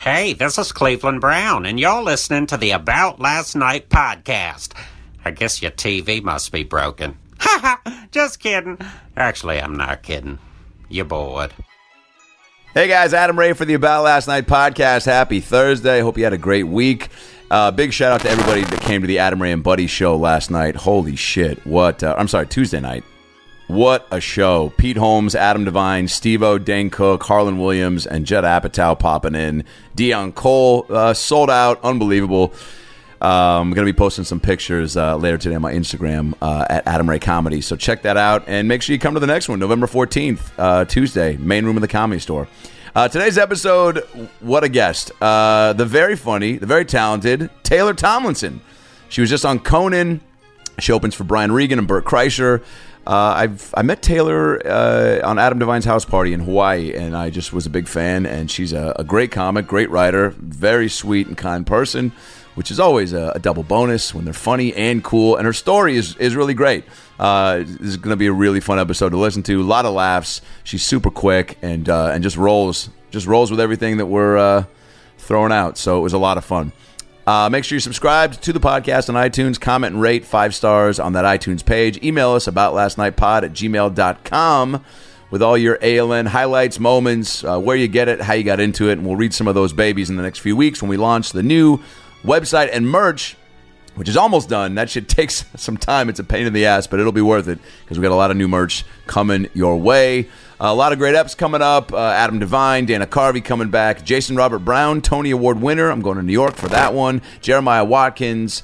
Hey, this is Cleveland Brown, and you're listening to the About Last Night podcast. I guess your TV must be broken. Ha ha, just kidding. Actually, I'm not kidding. You're bored. Hey guys, Adam Ray for the About Last Night podcast. Happy Thursday. Hope you had a great week. Big shout out to everybody that came to the Adam Ray and Buddy show last night. Holy shit. Tuesday night. What a show. Pete Holmes, Adam Devine, Steve-O, Dane Cook, Harlan Williams, and Judd Apatow popping in. Dion Cole, sold out. Unbelievable. I'm going to be posting some pictures later today on my Instagram at Adam Ray Comedy. So check that out. And make sure you come to the next one, November 14th, Tuesday, main room of the Comedy Store. Today's episode, what a guest. The very funny, the very talented Taylor Tomlinson. She was just on Conan. She opens for Brian Regan and Bert Kreischer. I met Taylor on Adam Devine's house party in Hawaii, and I just was a big fan. And she's a great comic, great writer, very sweet and kind person, which is always a double bonus when they're funny and cool. And her story is really great. This is going to be a really fun episode to listen to. A lot of laughs. She's super quick and just rolls with everything that we're throwing out. So it was a lot of fun. Make sure you're subscribed to the podcast on iTunes. Comment and rate 5 stars on that iTunes page. Email us aboutlastnightpod@gmail.com with all your ALN highlights, moments, where you get it, how you got into it. And we'll read some of those babies in the next few weeks when we launch the new website and merch, which is almost done. That shit takes some time. It's a pain in the ass, but it'll be worth it because we got a lot of new merch coming your way. A lot of great eps coming up. Adam Devine, Dana Carvey coming back. Jason Robert Brown, Tony Award winner. I'm going to New York for that one. Jeremiah Watkins.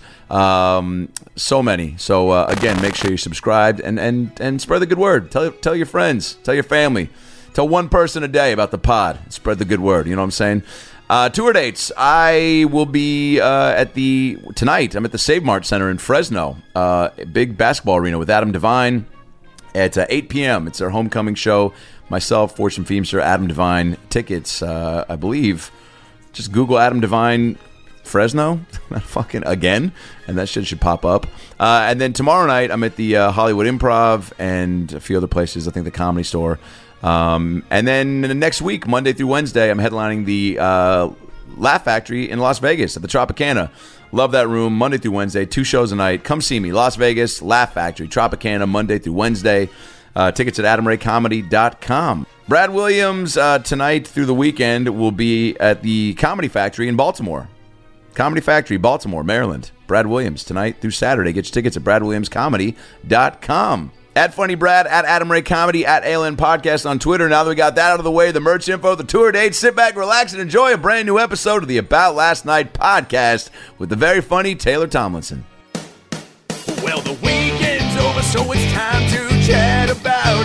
So many. So, again, make sure you're subscribed and spread the good word. Tell your friends. Tell your family. Tell one person a day about the pod. Spread the good word. You know what I'm saying? Tour dates. I will be tonight. I'm at the Save Mart Center in Fresno, big basketball arena with Adam Devine at 8 p.m. It's their homecoming show. Myself, Fortune Feimster, Adam Devine. Tickets, I believe. Just Google Adam Devine Fresno, fucking again, and that shit should pop up. And then tomorrow night, I'm at the Hollywood Improv and a few other places. I think the Comedy Store. And then next week, Monday through Wednesday, I'm headlining the Laugh Factory in Las Vegas at the Tropicana. Love that room. Monday through Wednesday, 2 shows a night. Come see me. Las Vegas, Laugh Factory, Tropicana, Monday through Wednesday. Tickets at AdamRayComedy.com. Brad Williams, tonight through the weekend, will be at the Comedy Factory in Baltimore. Comedy Factory, Baltimore, Maryland. Brad Williams, tonight through Saturday. Get your tickets at BradWilliamsComedy.com. At Funny Brad, at Adam Ray Comedy, at ALN Podcast on Twitter. Now that we got that out of the way, the merch info, the tour dates, sit back, relax, and enjoy a brand new episode of the About Last Night podcast with the very funny Taylor Tomlinson. Well, the weekend's over, so it's time to chat about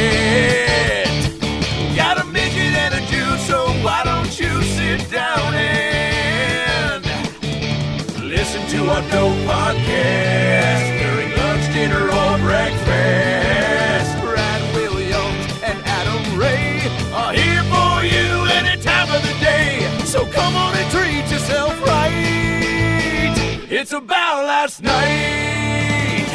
it. Got a midget and a Jew, so why don't you sit down and listen to our dope podcast during lunch, dinner, or breakfast. Brad Williams and Adam Ray are here for you any time of the day. So come on and treat yourself right. It's About Last Night.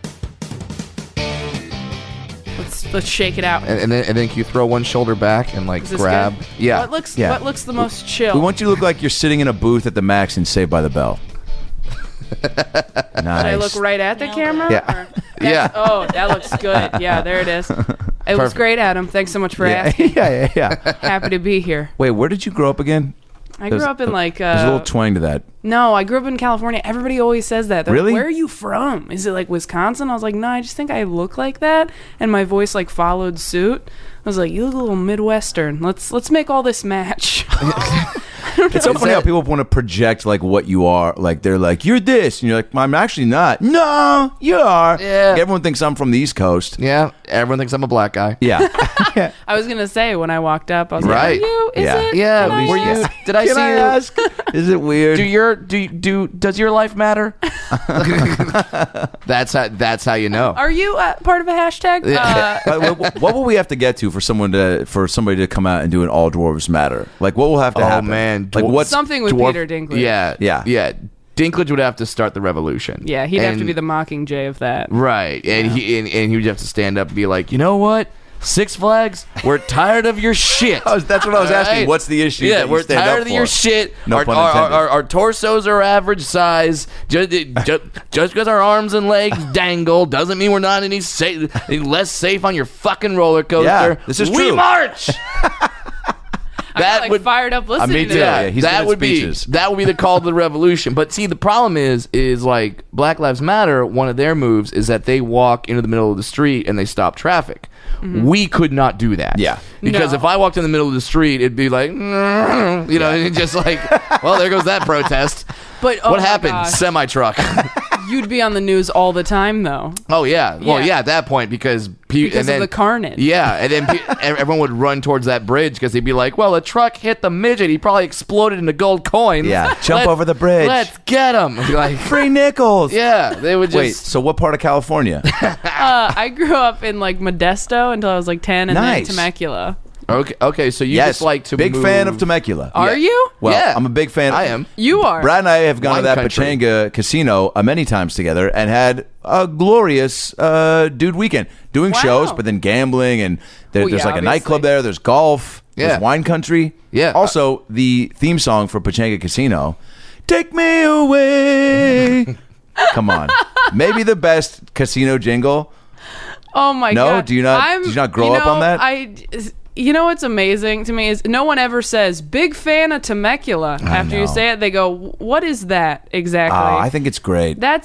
Let's shake it out. And then can you throw one shoulder back and like grab? Good? Yeah. What looks the most chill? We want you to look like you're sitting in a booth at the Max in Saved by the Bell. Nice. Did I look right at the camera? Yeah. Yeah. Oh, that looks good. Yeah, there it is. It was great, Adam. Thanks so much for asking. Yeah. Happy to be here. Wait, where did you grow up again? I grew up in like... there's a little twang to that. No, I grew up in California. Everybody always says that. They're Really? like, where are you from? Is it like Wisconsin? I was like, no, I just think I look like that. And my voice like followed suit. I was like, you look a little Midwestern. Let's make all this match. It's so funny how people want to project like what you are. Like they're like, you're this, and you're like, I'm actually not. No, you are. Yeah. Like, everyone thinks I'm from the East Coast. Yeah. Everyone thinks I'm a black guy. Yeah. I was gonna say when I walked up, I was Right. like, are you? Is Yeah. it? Yeah. Can I Were you? ask? Did I Can see I you? ask? Is it weird? Does your life matter? That's how you know. Are you part of a hashtag? What will we have to get to for somebody to come out and do an all dwarves matter? Like what will have to happen? Oh man. Like what's Something with Peter Dinklage. Yeah. Dinklage would have to start the revolution. Yeah, he'd have to be the Mockingjay of that. Right. And he would have to stand up and be like, you know what? Six Flags, we're tired of your shit. That's what I was asking. Right? What's the issue? Yeah, that you we're stand tired up of your for? shit. No our, pun our, intended. our torsos are average size. Just because our arms and legs dangle doesn't mean we're not any less safe on your fucking roller coaster. Yeah, this is we true. march. I got, like, fired up listening me to too. that. Yeah, he's that good at would speeches. be the call to the revolution. But see, the problem is like Black Lives Matter. One of their moves is that they walk into the middle of the street and they stop traffic. We could not do that. Yeah. because No. if I walked in the middle of the street, it'd be like, and just like, well, there goes that protest. But oh what my happened? gosh. Semi truck. You'd be on the news all the time, though. Oh yeah. Well, Yeah. yeah. At that point, because Because of the carnage. Yeah, and then everyone would run towards that bridge because they'd be like, "Well, a truck hit the midget. He probably exploded into gold coins. Yeah, jump over the bridge. Let's get him." Like, Free nickels. yeah, they would just. Wait, so what part of California? I grew up in like Modesto until I was like 10, and Nice. then Temecula. Okay. So you Yes, just like to big move. fan of Temecula. Are you? Well, Yeah. I'm a big fan. I am. You are. Brad and I have gone to Wine that country. Pechanga casino many times together and had a glorious dude weekend doing Wow. shows, but then gambling and there's Well, yeah, like a nightclub obviously. there. There's golf. Yeah. There's wine country. Yeah. Also, the theme song for Pechanga Casino, "Take Me Away." Come on, maybe the best casino jingle. Oh my No? god! Do you not grow up on that? You know what's amazing to me is no one ever says "big fan of Temecula" after you know. say it. They go, "What is that exactly?" I think it's great. I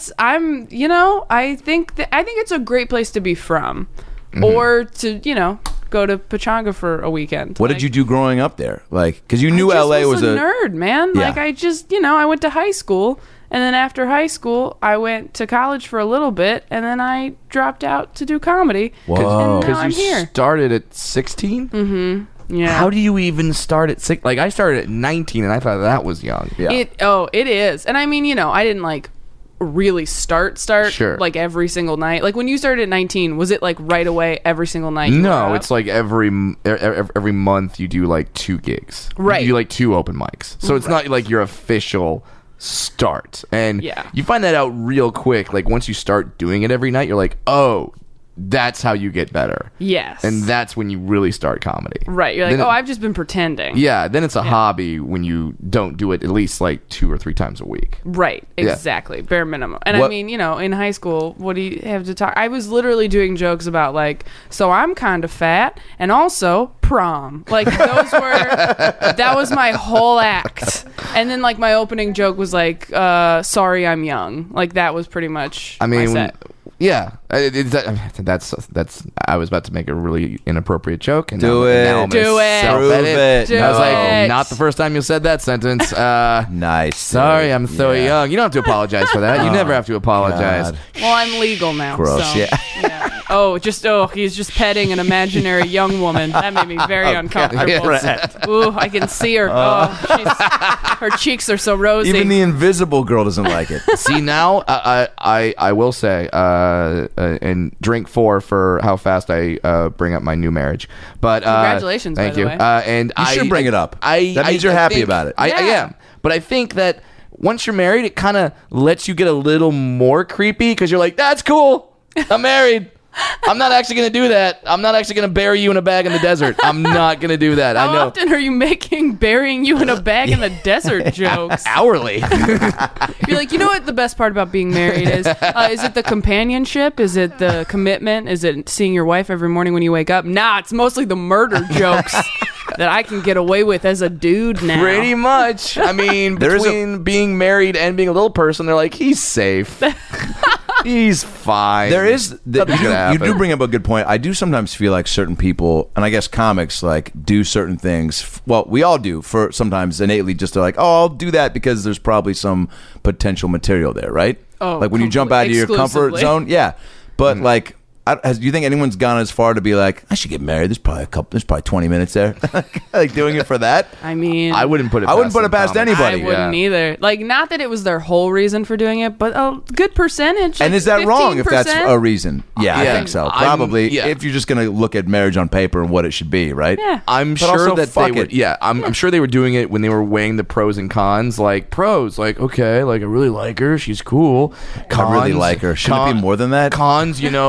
think it's a great place to be from, or to go to Pechanga for a weekend. What did you do growing up there? Like, because you knew I just LA was a nerd, man. Yeah. Like I just, I went to high school, and then after high school, I went to college for a little bit, and then I dropped out to do comedy. Whoa. And now Because I'm you here. started at 16. Yeah. How do you even start at 6? Like I started at 19, and I thought that was young. Yeah. It is. And I mean, I didn't like really start Sure. like every single night. Like when you started at 19, was it like right away every single night? you were No, up? it's like every month you do like 2 gigs. Right. You do like 2 open mics. So it's not like your official start. And Yeah. you find that out real quick. Like once you start doing it every night, you're like, oh, that's how you get better. Yes. And that's when you really start comedy. right. You're like, Then it- I've just been pretending. Yeah, then it's a hobby when you don't do it at least like 2 or 3 times a week. Right, Yeah. exactly. Bare minimum. And I What- mean, in high school, what do you have to talk? I was literally doing jokes about like, so I'm kind of fat and also prom. Like those that was my whole act. And then like my opening joke was like, sorry, I'm young. Like that was pretty much I mean, my set. yeah, that's. I was about to make a really inappropriate joke, and Do now, it. Now I'm gonna Do it. self-edit. Prove it. Do I was it. like, not the first time you said that sentence. Nice. Sorry, dude. I'm so Yeah. young. You don't have to apologize for that. You never have to apologize. God. Well, I'm legal now. Gross. So, Yeah. he's just petting an imaginary young woman. That made me very uncomfortable. Yes. Ooh, I can see her. Her cheeks are so rosy. Even the invisible girl doesn't like it. See now, I will say, and drink 4 for how fast I bring up my new marriage. But Congratulations, thank by the you. way. And You should bring it up. That means you're happy think- about it. I Yeah. am, but I think that once you're married, it kind of lets you get a little more creepy because you're like, that's cool. I'm married. I'm not actually going to do that. I'm not actually going to bury you in a bag in the desert. I'm not going to do that. How I know. often are you making burying you in a bag in the desert jokes? Hourly. You're like, you know what the best part about being married is? Is it the companionship? Is it the commitment? Is it seeing your wife every morning when you wake up? Nah, it's mostly the murder jokes that I can get away with as a dude now. Pretty much. I mean, There is a- between being married and being a little person, they're like, he's safe. He's fine. There is Nothing's gonna you do happen. bring up a good point. I do sometimes feel like certain people, and I guess comics, like do certain things. Well, we all do for sometimes innately, just to like, oh, I'll do that because there's probably some potential material there, right? Oh, like when you jump out of your comfort exclusively. zone, yeah. But Mm-hmm. like, do you think anyone's gone as far to be like, I should get married? There's probably 20 minutes there, like doing it for that. I mean, I wouldn't put it. I wouldn't put it some past comics. anybody. I wouldn't either. Like, not that it was their whole reason for doing it, but a good percentage. And like is that wrong if that's 15%? a reason? Yeah, I Yeah. think so. I'm- Probably yeah. if you're just going to look at marriage on paper and what it should be, right? Yeah. I'm But sure also, that fuck they would. it. Yeah, I'm sure they were doing it when they were weighing the pros and cons. Like pros, like okay, like I really like her, she's cool. Cons, I really like her. Shouldn't it be more than that? Cons, like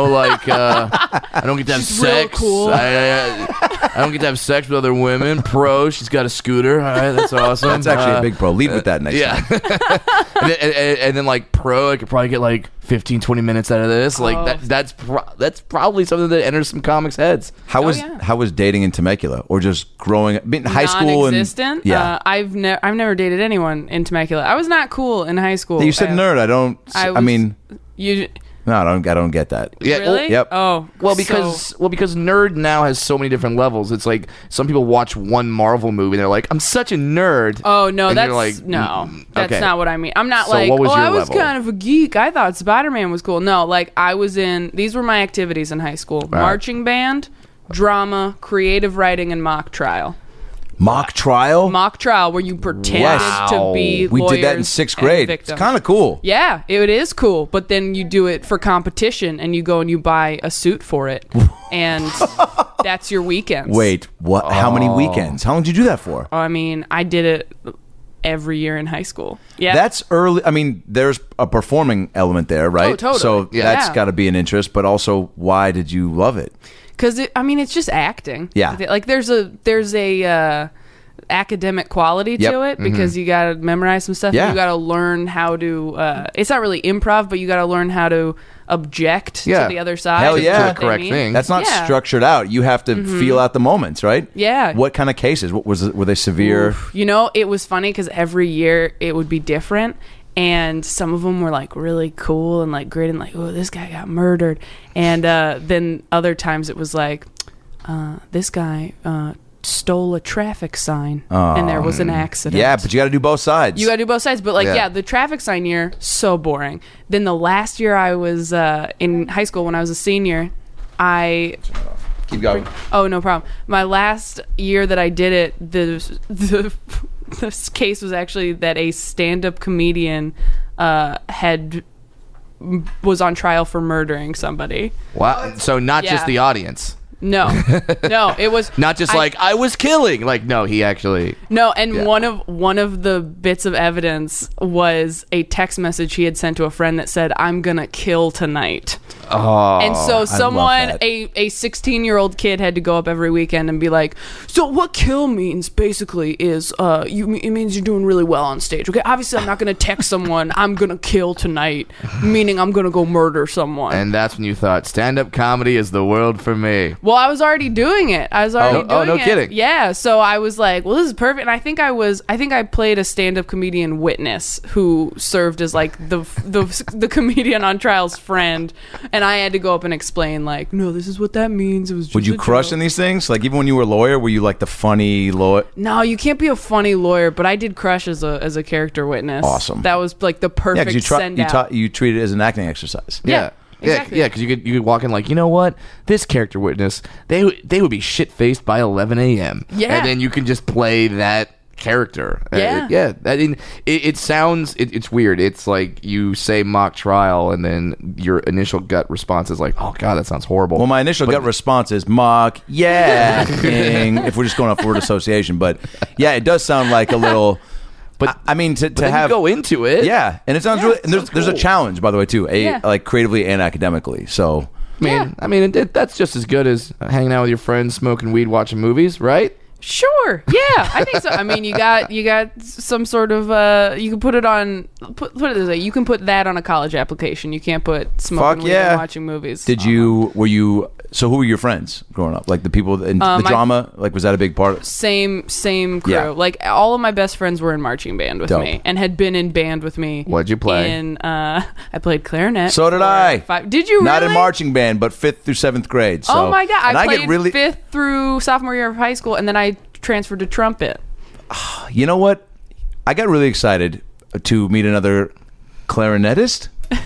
I don't get to have She's real sex. cool. I don't get to have sex with other women. Pro, she's got a scooter. All right, that's awesome. That's actually a big pro. Lead with that next time. and then like pro, I could probably get like 15, 20 minutes out of this. Like that's probably something that enters some comics' heads. How was dating in Temecula, or just growing up in high school? Non-existent. I've never dated anyone in Temecula. I was not cool in high school. You said nerd. No, I don't get that. Yeah, Really? Yep. Oh, Well, because nerd now has so many different levels. It's like some people watch one Marvel movie and they're like, "I'm such a nerd." Oh no, And that's you're like, that's okay. not what I mean. I'm not So like, what was your I was level? kind of a geek. I thought Spider-Man was cool. No, like I was in. These were my activities in high school: marching band, drama, creative writing, and mock trial. Mock trial. Mock trial, where you pretended to be We did that in lawyers 6th and grade. It's victims. kind of cool. Yeah, it is cool, but then you do it for competition, and you go and you buy a suit for it, and that's your weekends. Wait, what? How many weekends? How long did you do that for? I mean, I did it every year in high school. Yeah, That's early. I mean, there's a performing element there, right? Oh, totally. So Yeah. that's got to be an interest. But also, why did you love it? because it's just acting. Yeah. like there's a academic quality Yep. to it because you got to memorize some stuff. Yeah. And you got to learn how to. It's not really improv, but you got to learn how to object Yeah. to the other side. Hell and yeah. what To the they correct mean. thing. That's not Yeah. structured out. You have to feel out the moments, right? Yeah. What kind of cases? What was it? Were they severe? Oof. It was funny because every year it would be different. And some of them were like really cool and like great and like, oh, this guy got murdered. And then other times it was like, this guy stole a traffic sign and there was an accident. Yeah, but you got to do both sides. You got to do both sides. But Yeah. the traffic sign year, so boring. Then the last year I was in high school when I was a senior, Keep going. Oh, no problem. My last year that I did it, the this case was actually that a stand-up comedian was on trial for murdering somebody. Wow. So not just Yeah. the audience. No, it was Not just I was killing. Like, no, he actually. no. And Yeah. one of the bits of evidence was a text message he had sent to a friend that said, "I'm gonna kill tonight." Oh. And so someone, that. a 16-year-old kid had to go up every weekend and be like, so what kill means basically is it means you're doing really well on stage. Okay, obviously I'm not going to text someone, I'm going to kill tonight, meaning I'm going to go murder someone. And that's when you thought stand-up comedy is the world for me. Well, I was already doing it. no kidding. Yeah, so I was like, well, this is perfect. And I think I played a stand-up comedian witness who served as like the comedian on trial's friend. And I had to go up and explain, like, no, this is what that means. It was just Would you a crush joke. in these things? Like even when you were a lawyer, were you like the funny lawyer? No, you can't be a funny lawyer, but I did crush as a character witness. Awesome. That was like the Yeah, perfect because send out. you treat it as an acting exercise. Yeah, exactly. Yeah, because you could walk in like, you know what, this character witness, they would be shit faced by 11 a.m. Yeah. And then you can just play that character. Yeah. I mean, it sounds it's weird. It's like you say mock trial, and then your initial gut response is like, oh god, that sounds horrible. Well, my initial gut response is mock, yeah, king, if we're just going off word association. But yeah, it does sound like a little. But I mean, to then have you go into it. yeah, and it sounds really. And there's a cool. challenge, by the way, too, Yeah. like creatively and academically. So I mean, that's just as good as hanging out with your friends, smoking weed, watching movies, right? Sure. Yeah, I think so. I mean, you got some sort of you can put it on put it this way. You can put that on a college application. You can't put smoking Fuck weed yeah. and watching movies. were you? So who were your friends growing up? Like the people in the my- drama? Like was that a big part? Same crew. Yeah. Like all of my best friends were in marching band with Dope. me and had been in band with me. What'd you play? I played clarinet. So did for I. 5 Did you really? Not in marching band, but 5th through 7th grade. So. Oh my god! And I get played really. 5th through sophomore year of high school, and then I transferred to trumpet. You know what? I got really excited to meet another clarinetist.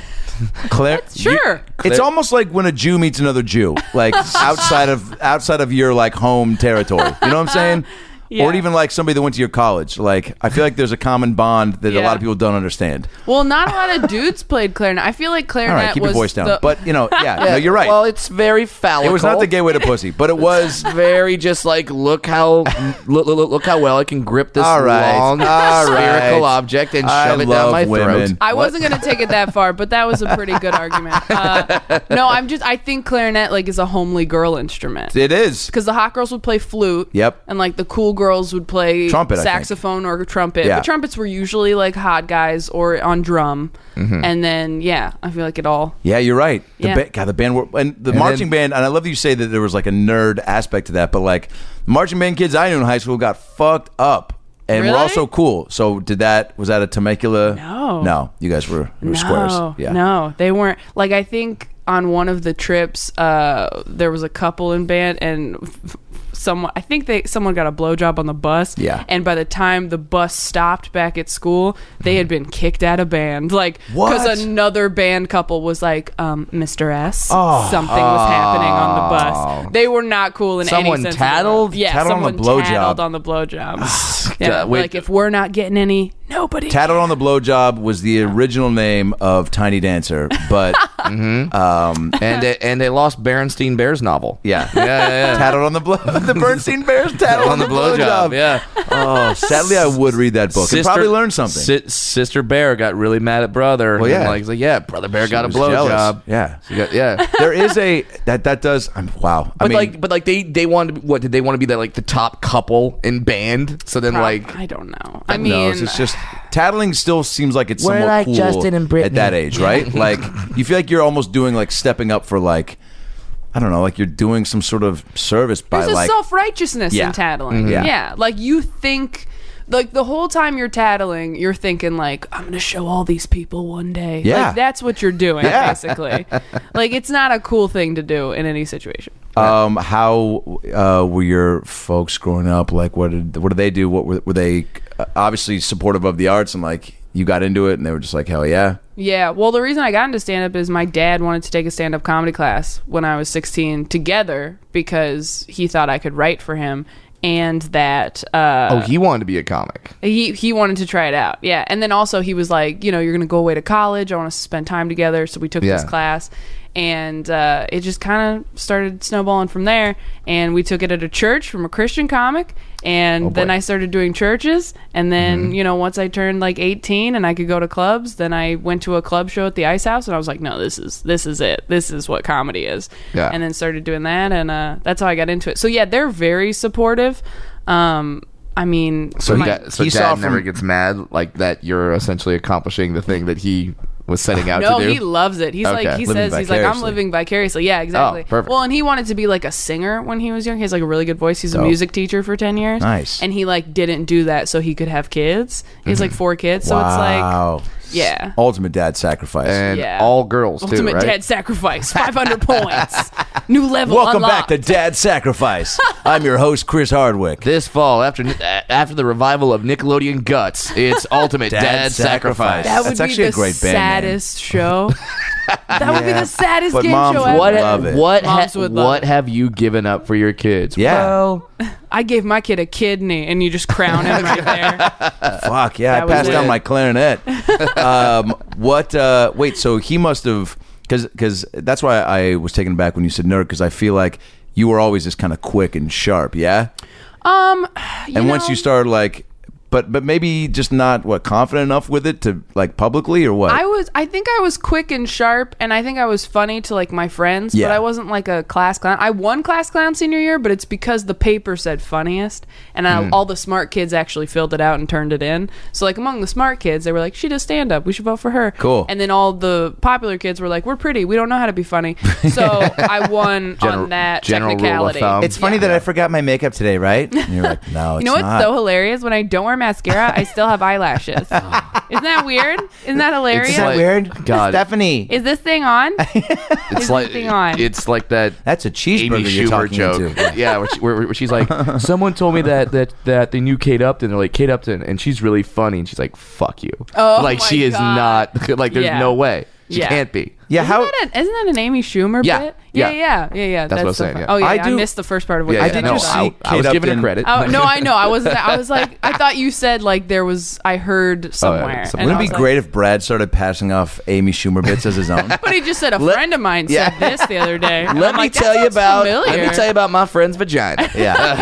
Sure. It's almost like when a Jew meets another Jew, like outside of your like home territory. You know what I'm saying? Yeah. or even like somebody that went to your college. Like, I feel like there's a common bond that a lot of people don't understand. Well, not a lot of dudes played clarinet. I feel like clarinet All right, keep was your voice down. the- But, no, you're right. Well, it's very phallic. It was not the gateway to pussy, but it was. Very just like look how well I can grip this All right. long All spherical right. object and I shove it down love my women. throat. I wasn't going to take it that far, but that was a pretty good argument. No, I think clarinet like is a homely girl instrument. It is. Because the hot girls would play flute. Yep. And like the cool girls would play Trumpet, I think. saxophone or trumpet. Yeah. But trumpets were usually like hot guys or on drum. Mm-hmm. And then, I feel like it all. Yeah, you're right. Yeah. The band were, and the marching band, and I love that you say that there was like a nerd aspect to that, but like the marching band kids I knew in high school got fucked up. And Really? we're also cool. So was that a Temecula? No. You guys were No, squares. Yeah. no, they weren't. Like, I think on one of the trips, there was a couple in band, and someone got a blowjob on the bus. Yeah. And by the time the bus stopped back at school, they had been kicked out of band. Like, What? because another band couple was like, Mr. S, something was happening on the bus. They were not cool in Someone any sense. tattled? Of the word. Yeah, Tattled on someone the blowjob. tattled on the blowjob. Yeah, Wait. like if we're not getting any, nobody. Tattled on the Blowjob was the original name of Tiny Dancer, but and they lost Berenstein Bears novel. yeah. Yeah. Tattled on the the Bernstein Bears tattled on the blowjob. Yeah. Oh, sadly, I would read that book and probably learn something. Sister Bear got really mad at brother. Well, yeah. And he's like, brother Bear got a was jealous. blowjob. Yeah. Yeah. There is a that does. Wow. I mean, But they wanted to, what did they want to be like the top couple in band? So then like I don't know. I mean, it's just tattling still seems like it's We're somewhat like cool Justin and Britney. at that age, right? Like you feel like you're almost doing like stepping up for like I don't know, like you're doing some sort of service by There's like a self-righteousness Yeah. in tattling. Yeah. Yeah. Like you think, like the whole time you're tattling, you're thinking like, I'm going to show all these people one day. Yeah. Like that's what you're doing, Yeah. basically. Like it's not a cool thing to do in any situation. How were your folks growing up? Like, what did they do? What were they obviously supportive of the arts and like you got into it and they were just like hell yeah? Yeah. Well, the reason I got into stand-up is my dad wanted to take a stand-up comedy class when I was 16 together because he thought I could write for him. And that he wanted to be a comic. he wanted to try it out. Yeah. And then also he was like, you're going to go away to college. I want us to spend time together. So we took this class. And it just kind of started snowballing from there. And we took it at a church from a Christian comic. And then I started doing churches. And then, once I turned like 18 and I could go to clubs, then I went to a club show at the Ice House. And I was like, no, this is it. This is what comedy is. Yeah. And then started doing that. And that's how I got into it. So, yeah, they're very supportive. I mean, So my- Dad saw never from- gets mad like that you're essentially accomplishing the thing that he was setting out No, to do. he loves it. He's Okay. like, he Living says, he's like, I'm vicariously. living vicariously. Yeah, exactly. Oh, perfect. Well, and he wanted to be like a singer when he was young. He has like a really good voice. He's a Dope. music teacher for 10 years. Nice. And he like didn't do that so he could have kids. He has like 4 kids. So it's like, Wow. yeah. Ultimate dad sacrifice. and Yeah. all girls too, Ultimate right? dad sacrifice. 500 points. New level Welcome unlocked. back to Dad Sacrifice. I'm your host, Chris Hardwick. This fall, after the revival of Nickelodeon Guts, it's Ultimate Dad Sacrifice. That would That's be actually the a great band name. saddest show. That would be the saddest but game moms show would ever. love it. Moms would love What it. have you given up for your kids? Yeah. Well, I gave my kid a kidney, and you just crown him right there. Fuck yeah! I That was passed down it. my clarinet. Wait. So he must have because that's why I was taken aback when you said nerd because I feel like you were always just kind of quick and sharp. Yeah. And once you started like. But maybe just not confident enough with it to like publicly or what? I think I was quick and sharp, and I think I was funny to like my friends, Yeah. but I wasn't like a class clown. I won class clown senior year, but it's because the paper said funniest, and all the smart kids actually filled it out and turned it in. So like among the smart kids, they were like, she does stand up, we should vote for her. Cool. And then all the popular kids were like, we're pretty, we don't know how to be funny. So I won on that general rule of technicality. thumb. it's funny that I forgot my makeup today, right? And you're like, no, it's You know what's not. so hilarious? When I don't wear mascara, I still have eyelashes. Isn't that weird? Isn't that hilarious? It's like- weird? God. Stephanie. Is this thing on? it's Is like this thing on? it's like that That's a cheeseburger Amy you're Schumer talking joke. into. Yeah, where she's like, someone told me that they knew Kate Upton. They're like, Kate Upton, and she's really funny. And she's like, fuck you. Oh, like my she is God. not. Like there's Yeah. no way. She Yeah. can't be. Yeah, how? Isn't that an Amy Schumer Yeah. bit? Yeah. Yeah. That's what I was the saying, fun- yeah. Oh yeah, I I do- missed the first part of what Yeah, you I said. did I'm just sorry. see I was Kate giving her Upton- credit. Oh no, I know. I was like, I thought you said like there was. I heard somewhere. somewhere. and Wouldn't I it be was like- great if Brad started passing off Amy Schumer bits as his own? But he just said a friend of mine Yeah. said this the other day. And Let I'm me like, that tell you sounds about. familiar. Let me tell you about my friend's vagina. Yeah.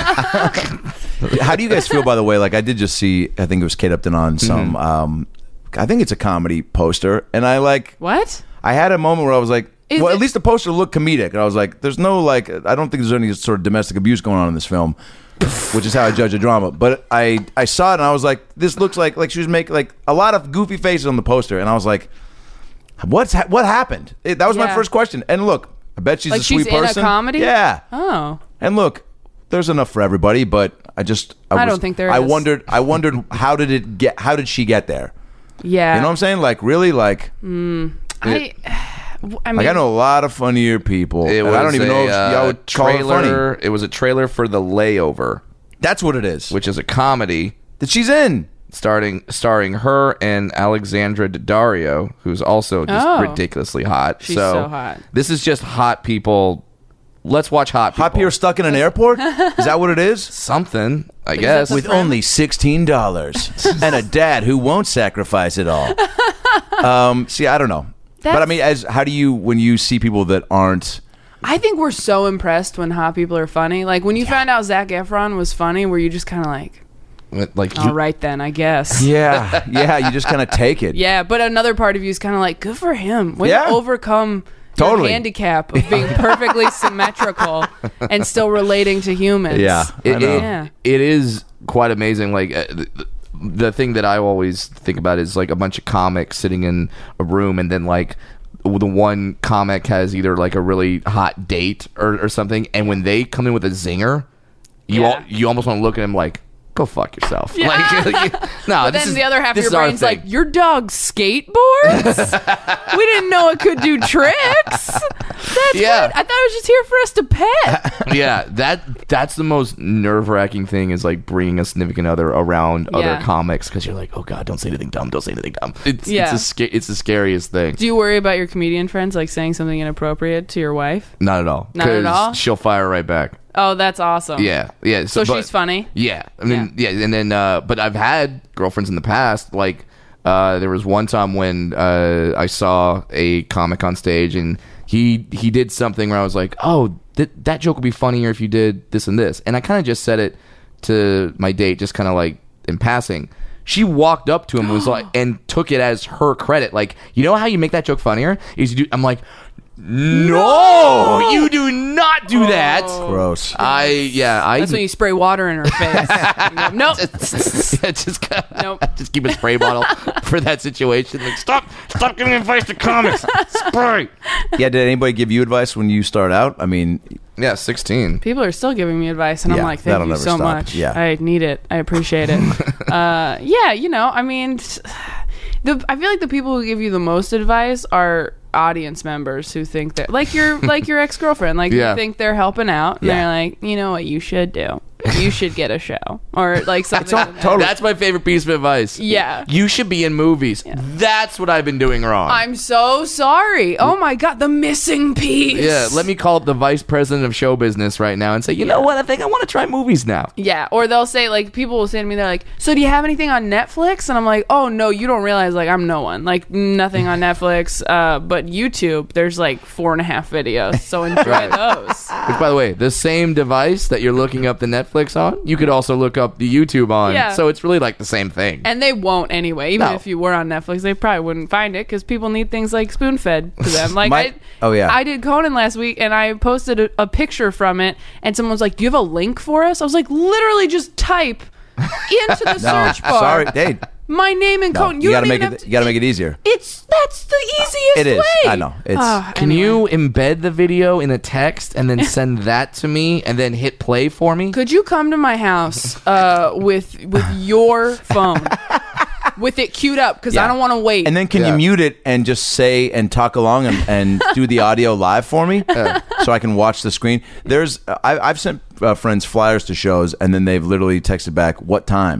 How do you guys feel, by the way? Like, I did just see, I think it was Kate Upton on some, I think it's a comedy poster. And What? I had a moment where I was like, Is well, it- at least the poster looked comedic. And I was like, there's no, like, I don't think there's any sort of domestic abuse going on in this film, which is how I judge a drama. But I saw it and I was like, this looks like she was making, like, a lot of goofy faces on the poster. And I was like, what happened? That was my Yeah. first question. And look, I bet she's Like a sweet she's in a person. comedy? Yeah. Oh. And look, there's enough for everybody, but I don't think there I is. wondered how did she get there? Yeah. You know what I'm saying? Like, really, like I mean, like I know a lot of funnier people. It and was I don't even know if y'all would call it funny. trailer. It was a trailer for The Layover, That's what it is. which is a comedy That she's in. starring her and Alexandra Daddario, who's also just Oh. ridiculously hot. She's so hot. This is just hot people. Let's watch hot people. Hot people stuck in an airport? Is that what it is? Something, I that guess. the With friend? only $16 and a dad who won't sacrifice it all. See, I don't know. But I mean, how do you, when you see people that aren't, I think we're so impressed when hot people are funny. Like when you found out Zac Efron was funny, were you just kind of like, all right then, I guess. yeah, you just kind of take it. Yeah, but another part of you is kind of like, good for him. Way Yeah. to overcome Totally. your handicap of being perfectly symmetrical and still relating to humans. Yeah. I know. Yeah. It is quite amazing. Like the thing that I always think about is like a bunch of comics sitting in a room, and then like the one comic has either like a really hot date or something, and when they come in with a zinger, Yeah. you almost want to look at him like, go fuck yourself. Yeah. Like, no, But this then is, the other half of this your is our brain's thing. like, your dog skateboards? We didn't know it could do tricks. That's Yeah. weird. I thought it was just here for us to pet. Yeah, that's the most nerve-wracking thing, is like bringing a significant other around other Yeah. comics, because you're like, oh god, don't say anything dumb, don't say anything dumb. It's Yeah. it's the scariest thing. Do you worry about your comedian friends like saying something inappropriate to your wife? Not at all. Not at 'Cause all? she'll fire right back. Oh, that's awesome. Yeah. So but- she's funny? Yeah, I mean, yeah, and then, but I've had girlfriends in the past. Like, there was one time when I saw a comic on stage, and he did something where I was like, oh, that joke would be funnier if you did this and this, and I kind of just said it to my date, just kind of like in passing. She walked up to him and was like, and took it as her credit. Like, you know how you make that joke funnier? Is you do. I'm like, no, you do not do that. Gross. I That's when you spray water in her face. You go, nope. yeah, just Nope. just keep a spray bottle for that situation. Like, stop giving advice to comics. Spray. Yeah, did anybody give you advice when you start out? I mean, Yeah, 16. People are still giving me advice, and Yeah, I'm like, that'll thank you never so stop. much. Yeah. I need it. I appreciate it. Yeah, you know, I mean, I feel like the people who give you the most advice are audience members who think that, like your ex-girlfriend, like Yeah. you think they're helping out, and Yeah. they're like, you know what you should do? You should get a show, or like something. like that. totally. That's my favorite piece of advice. Yeah. You should be in movies. That's what I've been doing wrong. I'm so sorry. Oh my god, the missing piece. yeah, let me call up the vice president of show business right now and say, you know what? I think I want to try movies now. Yeah, or they'll say, like, people will say to me, they're like, so do you have anything on Netflix? And I'm like, oh no, you don't realize, like, I'm no one, like, nothing on Netflix, but YouTube, there's like 4.5 videos, so enjoy those. Which, by the way, the same device that you're looking up the Netflix on, you could also look up the YouTube on. Yeah. So it's really like the same thing. And they won't anyway. Even No. if you were on Netflix, they probably wouldn't find it because people need things like spoon-fed to them. Like, I did Conan last week, and I posted a picture from it, and someone was like, do you have a link for us? I was like, literally just type into the search bar. sorry, hey, My name and no, Conan. you gotta don't make even it. have to- You gotta make it easier. That's the easiest It is. way. I know. It's Can Anyway. you embed the video in a text and then send that to me and then hit play for me? Could you come to my house with your phone, with it queued up? Because I Yeah. don't want to wait. And then can Yeah. you mute it and just say and talk along and do the audio live for me so I can watch the screen? I've sent friends flyers to shows and then they've literally texted back, what time?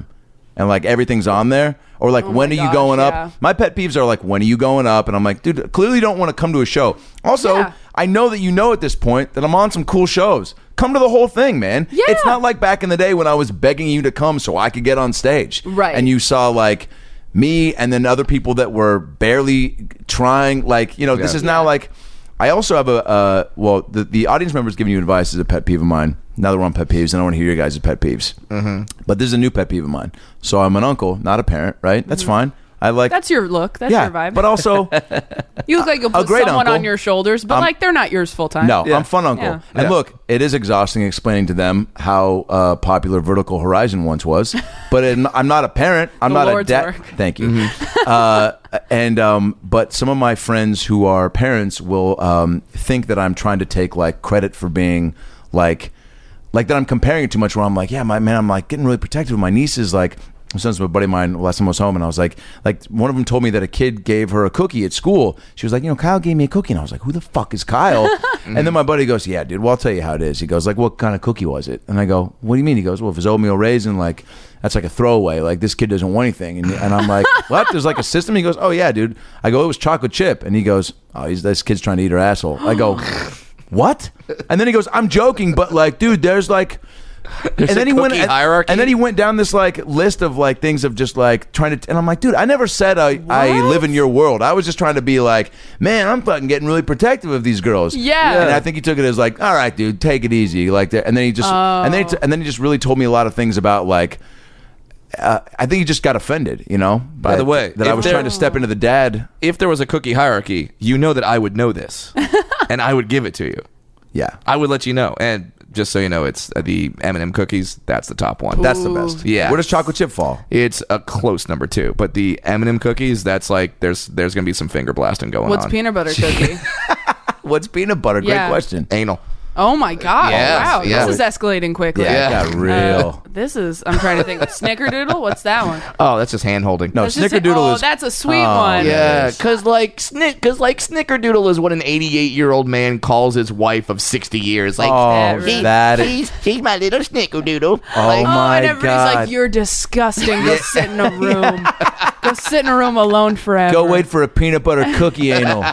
and like everything's on there, or like when are you gosh, going up? yeah. My pet peeves are like, when are you going up? And I'm like, dude, clearly you don't want to come to a show. Also, Yeah. I know that you know at this point that I'm on some cool shows. Come to the whole thing, man. Yeah. It's not like back in the day when I was begging you to come so I could get on stage. Right. And you saw like me and then other people that were barely trying. Like, you know, this is now like, I also have the audience members giving you advice is a pet peeve of mine. Now that we're on pet peeves, and I want to hear your guys' pet peeves. Mm-hmm. But this is a new pet peeve of mine. So I'm an uncle, not a parent, right? That's fine. I like That's your look. That's your vibe. but also you look like you'll put great someone uncle. on your shoulders, but like they're not yours full time. no, I'm fun uncle. Yeah. And look, it is exhausting explaining to them how popular Vertical Horizon once was. But I'm not a parent. I'm The not Lord's a dad. work. Thank you. But some of my friends who are parents will think that I'm trying to take like credit for being like that I'm comparing it too much. Where I'm like, yeah, I'm like getting really protective. My nieces like. I was with a buddy of mine last time I was home, and I was like one of them told me that a kid gave her a cookie at school. She was like, Kyle gave me a cookie, and I was like, who the fuck is Kyle? And then my buddy goes, yeah, dude, well, I'll tell you how it is. He goes, like, what kind of cookie was it? And I go, what do you mean? He goes, well, if it's oatmeal raisin, like that's like a throwaway. Like this kid doesn't want anything. And I'm like, what? There's like a system? He goes, oh yeah, dude. I go, it was chocolate chip, and he goes, oh, this kid's trying to eat her asshole. I go, what? And then he goes, I'm joking, but like, dude, there's like. And then he went hierarchy. and then he went down this like list of like things of just like trying to, and I'm like, dude, I never said I live in your world. I was just trying to be like, man, I'm fucking getting really protective of these girls. Yeah. And I think he took it as like, all right, dude, take it easy, like that. And then he just and then he just really told me a lot of things about like. I think he just got offended, By the way, that I if was there- trying to step into the dad. If there was a cookie hierarchy, you know that I would know this, and I would give it to you. Yeah, I would let you know. And just so you know, it's the M&M cookies. That's the top one. that's the best. Yeah. Where does chocolate chip fall? It's a close number 2. But the M&M cookies, that's like there's gonna be some finger blasting going What's on. peanut butter cookie? What's peanut butter? Great Yeah. question. Anal. Oh my god! Yes, Wow, yeah. this is escalating quickly. Yeah, it got real. This is. I'm trying to think. Snickerdoodle. What's that one? Oh, that's just hand holding. No, That's just Snickerdoodle is. that's a sweet one. Yeah, Yes. because Snickerdoodle is what an 88-year-old man calls his wife of 60 years. Like, Oh, She- that is. she's my little Snickerdoodle. Oh Like, my and everybody's God. like, "You're disgusting. Go sit in a room. Go sit in a room alone forever." Go wait for a peanut butter cookie, anal.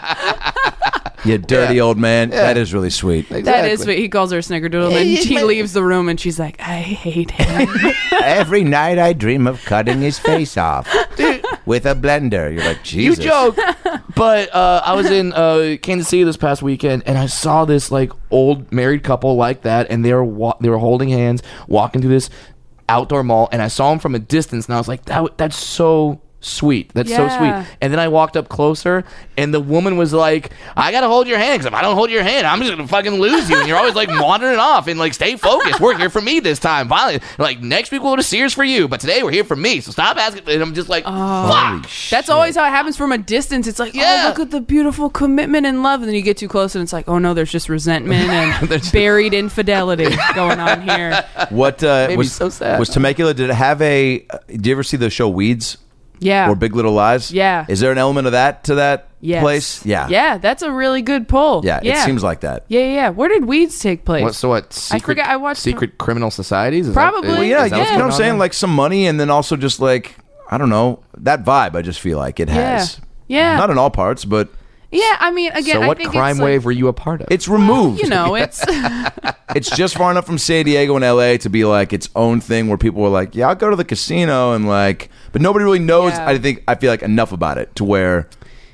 You dirty old man. That is really sweet. That is what he calls her Snickerdoodle, and he leaves the room, and she's like, "I hate him." Every night I dream of cutting his face off with a blender. You're like, You Jesus. joke, but I was in Kansas City this past weekend, and I saw this like old married couple like that, and they were holding hands, walking through this outdoor mall, and I saw them from a distance, and I was like, that's so sweet. That's so Yeah. sweet. And then I walked up closer, and the woman was like, I gotta hold your hand, because if I don't hold your hand, I'm just gonna fucking lose you, and you're always like wandering off, and like, stay focused. We're here for me this time. Finally, like, next week we'll go to Sears for you, but today we're here for me, so stop asking. And I'm just like, fuck. That's always how it happens from a distance. It's like, Yeah. oh, look at the beautiful commitment and love, and then you get too close, and it's like, oh no, there's just resentment and buried infidelity going on here. What Made me was so sad. Was Temecula? Did it have a? Did you ever see the show Weeds Yeah. or Big Little Lies? Yeah. Is there an element of that to that Yes. place? Yeah. Yeah, that's a really good pull. Yeah. It seems like that. Yeah. Where did Weeds take place? What? Secret, forget- I watched- secret criminal societies. Is Probably. Well, yeah, is that you what's know what going I'm on saying? there? Like some money, and then also just like I don't know that vibe. I just feel like it has. Yeah. Not in all parts, but Yeah, I mean, again, So I what think crime it's like, wave were you a part of? it's removed. You know, it's It's just far enough from San Diego and LA to be like its own thing where people were like, yeah, I'll go to the casino and like, but nobody really knows. Yeah. I feel like enough about it to where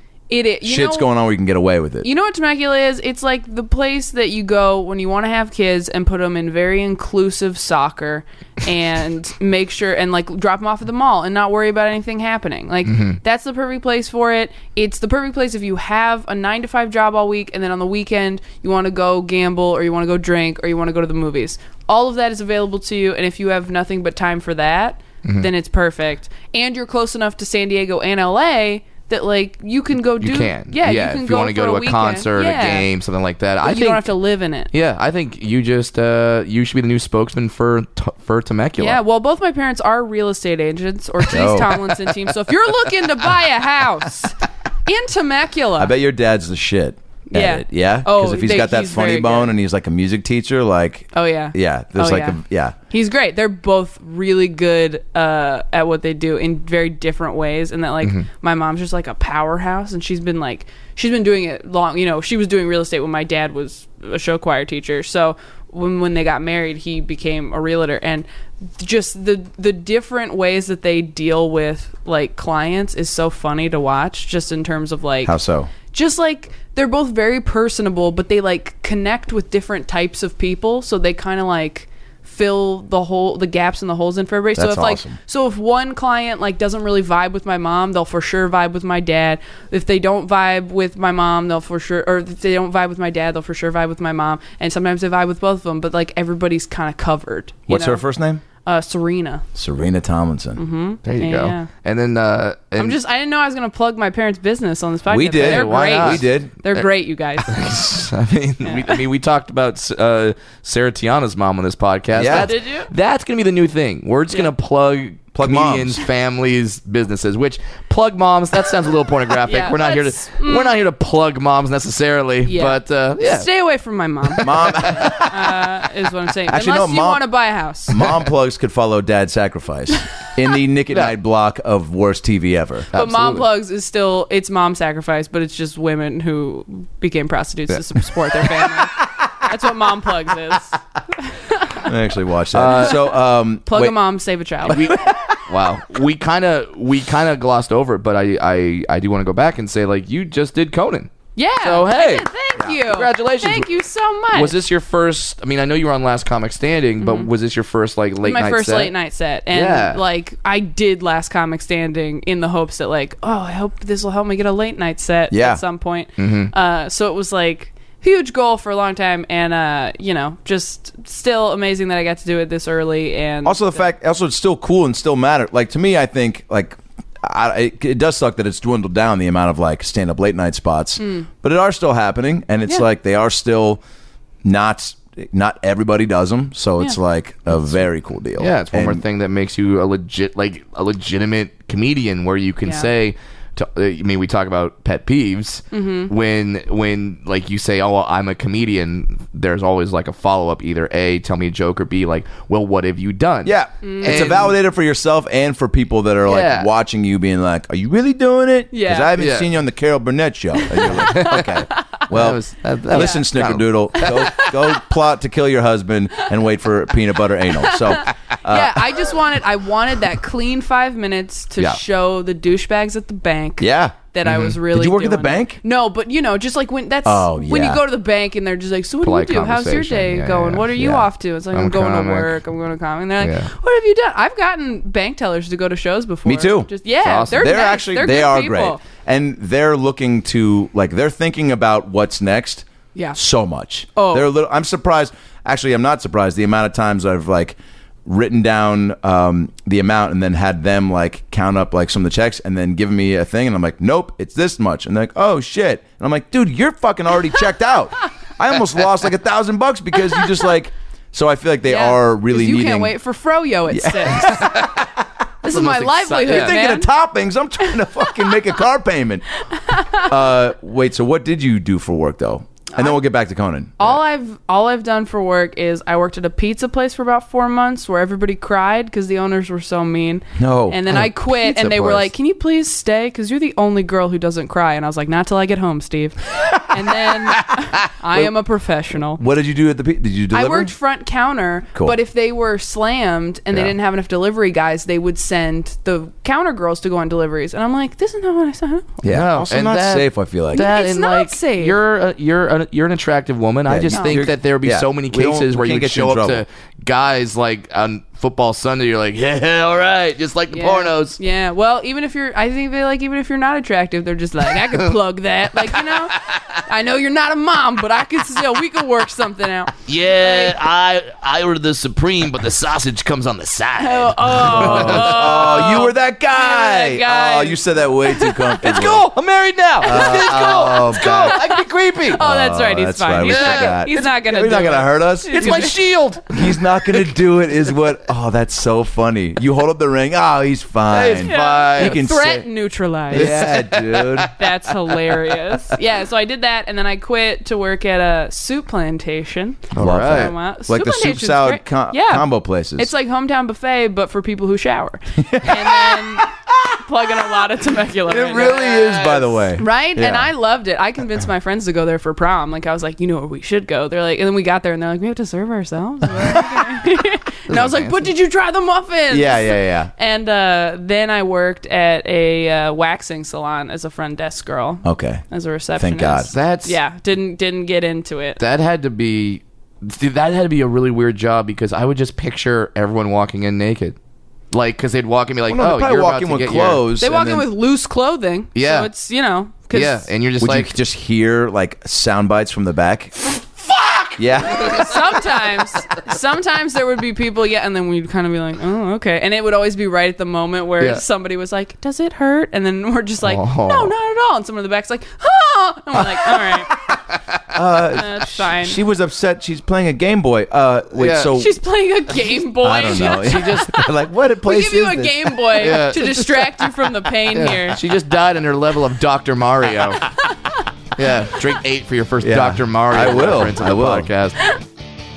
shit's going on where you can get away with it. You know what Temecula is? It's like the place that you go when you want to have kids and put them in very inclusive soccer and make sure and like drop them off at the mall and not worry about anything happening. Like that's the perfect place for it. It's the perfect place if you have a 9-to-5 job all week and then on the weekend you want to go gamble or you want to go drink or you want to go to the movies. All of that is available to you, and if you have nothing but time for that, then it's perfect. And you're close enough to San Diego and LA that like you can go do you can. yeah, you can if go you want to go for to a weekend. concert, Yeah. a game, something like that. But I you think don't have to live in it. Yeah, I think you just you should be the new spokesman for Temecula. Yeah, well, both my parents are real estate agents, Ortiz Oh. Tomlinson team. So if you're looking to buy a house in Temecula, I bet your dad's the shit. edit. Yeah. Oh, Because if he's got that he's funny very bone good. and he's like a music teacher, like Oh yeah. yeah, there's Oh, like yeah. He's great. They're both really good at what they do in very different ways, and that like my mom's just like a powerhouse, and she's been doing it long. You know, she was doing real estate when my dad was a show choir teacher. So when they got married, he became a realtor, and just the different ways that they deal with like clients is so funny to watch. Just in terms of like how so? Just like they're both very personable, but they like connect with different types of people, so they kind of like fill the gaps and the holes in for everybody. That's so if awesome. so if one client like doesn't really vibe with my mom, they'll for sure vibe with my dad. If they don't vibe with my mom, they'll for sure, or if they don't vibe with my dad, they'll for sure vibe with my mom. And sometimes they vibe with both of them, but like everybody's kind of covered. What's her first name? Serena. Serena Tomlinson. Mm-hmm. There you go. Yeah. And then I didn't know I was going to plug my parents' business on this podcast. We did. They're Why great. not? We did. They're great, you guys. we talked about Sarah Tiana's mom on this podcast. Yeah. Did you? That's gonna be the new thing. We're just gonna plug comedians, moms. families, businesses. Which plug moms? That sounds a little pornographic. Yeah, we're not here to plug moms necessarily. Yeah. But yeah. Stay away from my mom. Mom, Is what I'm saying. Actually, Unless no, you Mom- want to buy a house. mom plugs could follow Dad Sacrifice in the Nick at Night block of worst TV ever. But Mom Absolutely. Plugs is still, it's mom sacrifice, but it's just women who became prostitutes to support their family. That's what Mom Plugs is. I actually watched that. Plug wait, a mom, save a child. Wow. We kind of glossed over it, but I do want to go back and say, like, you just did Conan. Yeah. So, hey. Thank you. Congratulations. Thank you so much. Was this your first? I mean, I know you were on Last Comic Standing, but was this your first like late my night first set? late night set? And Yeah. like I did Last Comic Standing in the hopes that like, oh, I hope this will help me get a late night set at some point. So it was like huge goal for a long time, and just still amazing that I got to do it this early. And Also, it's still cool and still matter. Like to me, I think like it does suck that it's dwindled down the amount of like stand up late night spots, but it are still happening, and it's like they are still not everybody does them, so it's like a very cool deal. Yeah, it's one more And- thing that makes you a legitimate comedian, where you can say. I mean, we talk about pet peeves. When like you say, "Oh, well, I'm a comedian," there's always like a follow up. Either A, tell me a joke, or B, like, "Well, what have you done?" Yeah, it's a validator for yourself and for people that are like Yeah. watching you, being like, "Are you really doing it?" Yeah. Because I haven't Yeah. seen you on the Carol Burnett show. And you're like, okay, well, that listen, was- Snickerdoodle, go plot to kill your husband and wait for peanut butter anal. So, yeah, I wanted that clean 5 minutes to Yeah. show the douchebags at the bank. yeah. That I was really. Did you work at the doing. bank? No, but just like when Oh, when you yeah. go to the bank and they're just like, so what Polite do you do? How's your conversation. day Yeah, going? yeah, What are you yeah. off to? It's like I'm I'm going comic. to work. I'm going to comic. And they're like, Yeah. what have you done? I've gotten bank tellers to go to shows before. Me too. Just yeah, awesome. they're They're nice. actually They're they good are people. great, and they're looking to like they're thinking about what's next. Yeah. so much. Oh. They're a little. I'm surprised. Actually, I'm not surprised. The amount of times I've like written down the amount and then had them like count up like some of the checks and then give me a thing and I'm like, nope, it's this much. And they're like, oh shit. And I'm like, dude, you're fucking already checked out. I almost lost like $1,000 because you just like. So I feel like they Yeah. are really 'Cause you needing. can't wait for Froyo at 6. This is my most livelihood, exciting- You're thinking man. of toppings. I'm trying to fucking make a car payment. Wait, so what did you do for work though? And then we'll get back to Conan. All I've done for work is I worked at a pizza place for about 4 months where everybody cried because the owners were so mean. No. And then I quit, pizza and they were place. like, "Can you please stay? Because you're the only girl who doesn't cry." And I was like, "Not till I get home, Steve." And then I am a professional. What did you do at the? Did you deliver? I worked front counter, Cool. but if they were slammed and they Yeah. didn't have enough delivery guys, they would send the counter girls to go on deliveries. And I'm like, "This is not what I signed up for." Yeah. No, Also and not that- safe. I feel like. That It's and not like safe. you're an attractive woman. I Yeah, just no. think You're- that there would be yeah. so many We don't- cases we where you can't would get you show in up trouble. to guys like on Football Sunday. You're like, yeah, all right, just like the pornos. Yeah. Well, even if you're not attractive, they're just like, I could plug that. Like, I know you're not a mom, but we could work something out. Yeah, I ordered the Supreme, but the sausage comes on the side. Oh, you were that guy. You were that guy. Oh, you said that way too comfortably. It's cool. I'm married now. It's cool. It's cool. God. I can be creepy. Oh, that's right. He's that's fine. right. We He's not forgot. gonna. He's not gonna. He's not do gonna it. hurt us. It's my shield. He's not gonna do it. Is what Oh, that's so funny. You hold up the ring. Oh, he's fine. He's fine. You can Threat say, neutralized. yeah, dude. That's hilarious. Yeah, so I did that, and then I quit to work at a soup plantation. Love right. that. Like the soup Plantation's salad great. Yeah. combo places. It's like hometown buffet, but for people who shower. And then plugging a lot of Temecula. it right now. really is, by the way. Right? Yeah. And I loved it. I convinced my friends to go there for prom. Like, I was like, you know where we should go. They're like, and then we got there and they're like, we have to serve ourselves. And I was like, but did you try the muffins? Yeah. And then I worked at a waxing salon as a front desk girl. Okay. As a receptionist. Thank God. That's didn't get into it. that had to be a really weird job because I would just picture everyone walking in naked, like because they'd walk in and be like, Well, no, oh, they're probably you're about walking to with get clothes. They and walk in then- with loose clothing. Yeah. So it's, 'cause yeah, and you're just Would like you just hear like sound bites from the back? Fuck! Yeah. sometimes there would be people, and then we'd kind of be like, oh, okay. And it would always be right at the moment where Yeah. somebody was like, does it hurt? And then we're just like, Oh. no, not at all. And someone in the back's like, oh! And we're like, all right. That's fine. She was upset. She's playing a Game Boy. Wait, Yeah. so She's playing a Game Boy. I don't know. she just like what a We place give you is a this? Game Boy Yeah. to distract you from the pain here. she just died in her level of Dr. Mario. Yeah, drink 8 for your first Yeah. Dr. Mario I will. reference on I the will. podcast.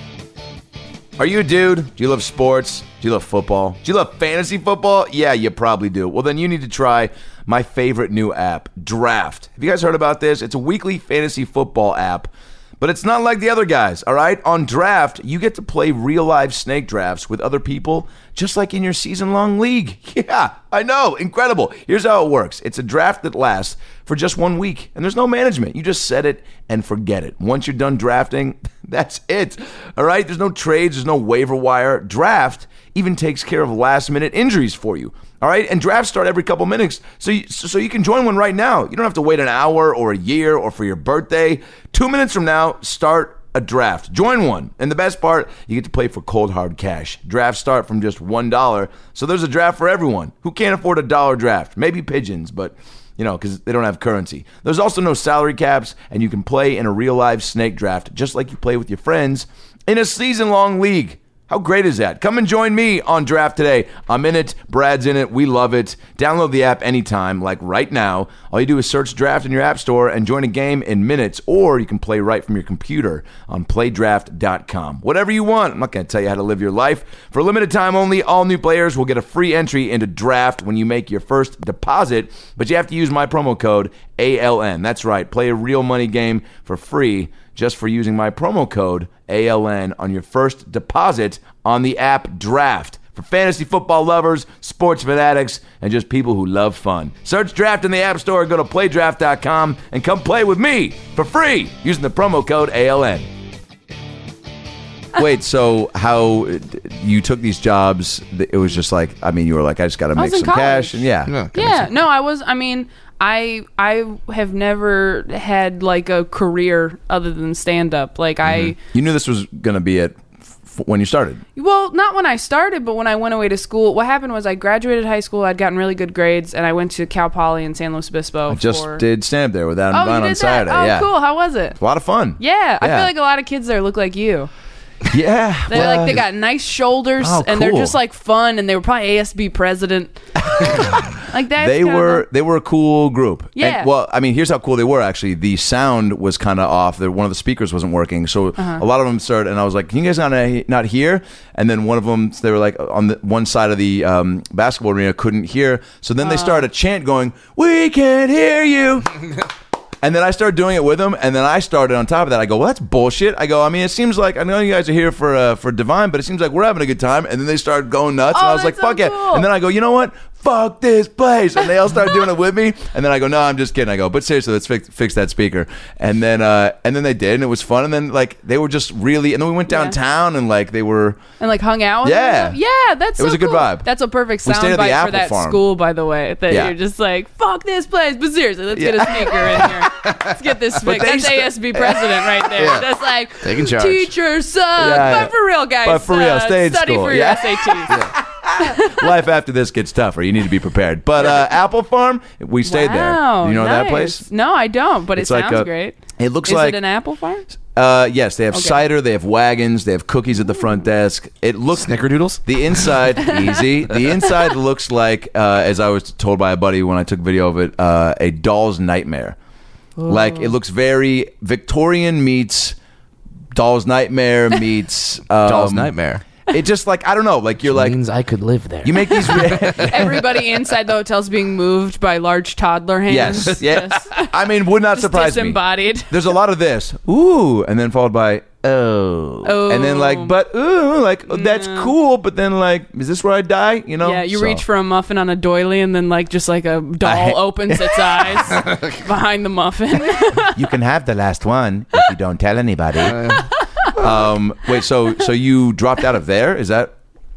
Are you a dude? Do you love sports? Do you love football? Do you love fantasy football? Yeah, you probably do. Well, then you need to try my favorite new app, Draft. Have you guys heard about this? It's a weekly fantasy football app, but it's not like the other guys, all right? On Draft, you get to play real live snake drafts with other people, just like in your season-long league. Yeah, I know. Incredible. Here's how it works. It's a draft that lasts for just 1 week, and there's no management. You just set it and forget it. Once you're done drafting, that's it. All right? There's no trades. There's no waiver wire. Draft even takes care of last-minute injuries for you. All right? And drafts start every couple minutes, so you can join one right now. You don't have to wait an hour or a year or for your birthday. 2 minutes from now, start a draft. Join one. And the best part, you get to play for cold hard cash. Drafts start from just $1, so there's a draft for everyone. Who can't afford a dollar draft? Maybe pigeons, but because they don't have currency. There's also no salary caps, and you can play in a real live snake draft just like you play with your friends in a season-long league. How great is that? Come and join me on Draft today. I'm in it. Brad's in it. We love it. Download the app anytime, like right now. All you do is search Draft in your app store and join a game in minutes, or you can play right from your computer on playdraft.com. Whatever you want. I'm not going to tell you how to live your life. For a limited time only, all new players will get a free entry into Draft when you make your first deposit, but you have to use my promo code ALN. That's right. Play a real money game for free just for using my promo code ALN on your first deposit on the app Draft. For fantasy football lovers, sports fanatics, and just people who love fun. Search Draft in the App Store, go to playdraft.com, and come play with me for free using the promo code ALN. Wait, so how you took these jobs, it was just like, you were like, I just got to make was in some cash. college. And yeah. Yeah, no, I have never had like a career other than stand up. Like You knew this was going to be it when you started. well, not when I started, but when I went away to school. What happened was I graduated high school, I'd gotten really good grades, and I went to Cal Poly in San Luis Obispo. I just did stand up there with Adam Oh, Vine you on did Saturday. that? Oh, yeah. cool. How was it? A lot of fun. Yeah, I Yeah. feel like a lot of kids there look like you. Yeah. They're they got nice shoulders, Oh, and they're cool. just like fun, and they were probably ASB president. Like that. They were a cool group. Yeah. And, here's how cool they were. Actually, the sound was kind of off. One of the speakers wasn't working, so a lot of them started. And I was like, "Can you guys not hear?" And then one of them, they were like on the one side of the basketball arena, couldn't hear. So then they started a chant going, "We can hear you." And then I started doing it with them, and then I started on top of that. I go, well, that's bullshit. I go, it seems like, I know you guys are here for Divine, but it seems like we're having a good time. And then they started going nuts, and I was like, that's so fuck yeah. cool. And then I go, you know what? Fuck this place. And they all started doing it with me. And then I go, no, I'm just kidding. I go, but seriously, let's fix that speaker. And then they did, and it was fun. And then they were just really, and then we went downtown, and they were, and hung out with Yeah. them. Yeah, that's It was so a good cool. vibe. That's a perfect We stayed at the soundbite for Apple that Farm. school, by the way. That Yeah. you're just like, fuck this place. But seriously, let's get a speaker in here. Let's get this fixed. they That's ASB president right there. Yeah. That's like, Taking charge. teachers suck. Yeah, but for real, guys, But for real, stay in study school. for Yeah. your SATs. Life after this gets tougher. You need to be prepared. But Apple Farm, we stayed Wow, there. You know that nice. place? No, I don't, but It's it like sounds a- great. It looks Is like it an apple farm? yes, they have cider, they have wagons, they have cookies at the front desk. It looks Snickerdoodles? The inside, easy. The inside looks like, as I was told by a buddy when I took video of it, a doll's nightmare. Like it looks very Victorian meets Doll's Nightmare meets Doll's Nightmare. It just like I don't know. Like you're like Means I could live there. you make these. Everybody inside the hotel's being moved by large toddler hands. Yes, yeah. Just I mean, would not surprise me. disembodied. There's a lot of this, ooh, and then followed by oh, Oh. and then like, but ooh, like that's cool, but then like, is this where I die? You know? Yeah, you So- reach for a muffin on a doily, and then like just like a doll opens its eyes behind the muffin. You can have the last one if you don't tell anybody. Wait, so you dropped out of there? Is that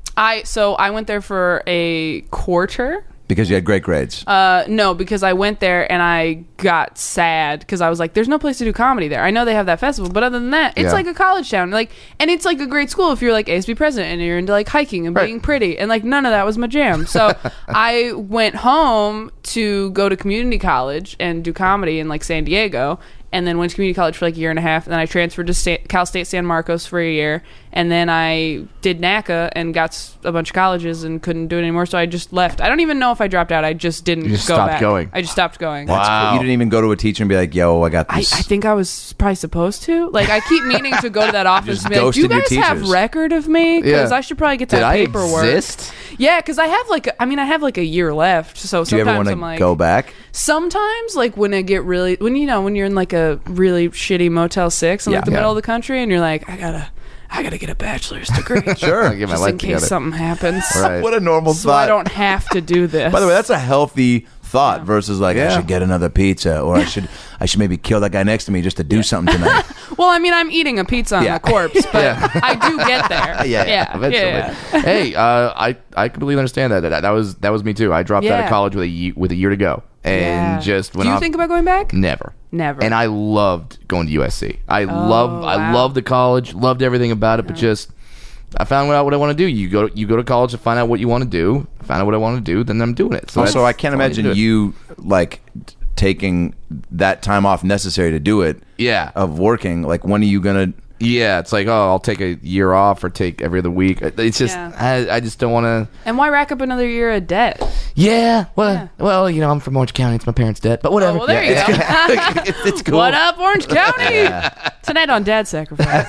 I went there for a quarter. because you had great grades? No, because I went there and I got sad because I was like, "There's no place to do comedy there." I know they have that festival, but other than that, it's Yeah. like a college town. Like, and it's like a great school if you're like ASB president and you're into like hiking and being pretty. And like none of that was my jam. So I went home to go to community college and do comedy in like San Diego. And then went to community college for like a year and a half. And then I transferred to Cal State San Marcos for a year. And then I did NACA and got a bunch of colleges and couldn't do it anymore. So I just left. I don't even know if I dropped out. I just didn't You just go stopped back. going. I just stopped going. Wow. You didn't even go to a teacher and be like, "Yo, I got I this." think I was probably supposed to. Like, I keep meaning to go to that office Just and be like, "Do you ghosted your guys have teachers." record of me? Because Yeah. I should probably get Did that I paperwork." exist? Yeah, because I have I have like a year left. So Do you ever sometimes want I'm to like, go back? sometimes like when I get really when you're in like a really shitty Motel 6 in like the Yeah. middle of the country and you're like, I gotta get a bachelor's degree. Sure. I'll get my Just life in case together. something happens. Right. What a normal So I don't have to do this. By the way, that's a healthy thought versus like I Yeah. should get another pizza or I should maybe kill that guy next to me just to do something tonight. well, I mean, I'm eating a pizza on Yeah. a corpse, but Yeah. I do get there. Yeah, Eventually. yeah. Hey, I completely understand that. That was me too. I dropped out Yeah. of college with a year to go, and Yeah. just went Do you off. think about going back? Never. Never. And I loved going to USC. I wow. loved the college, loved everything about it, but just I found out what I want to do. You go to college to find out what you want to do. Find out what I want to do, then I'm doing it. So Also, that's I can't all need to imagine do. you like taking that time off necessary to do it. Yeah. Of working. Like, when are you gonna? Yeah, it's like, oh, I'll take a year off or take every other week. It's just Yeah. I just don't want to. And why rack up another year of debt? Yeah, well, I'm from Orange County. It's my parents' debt, but whatever. Oh, well, there you go. It's cool. What up, Orange County? Tonight on Dad Sacrifice.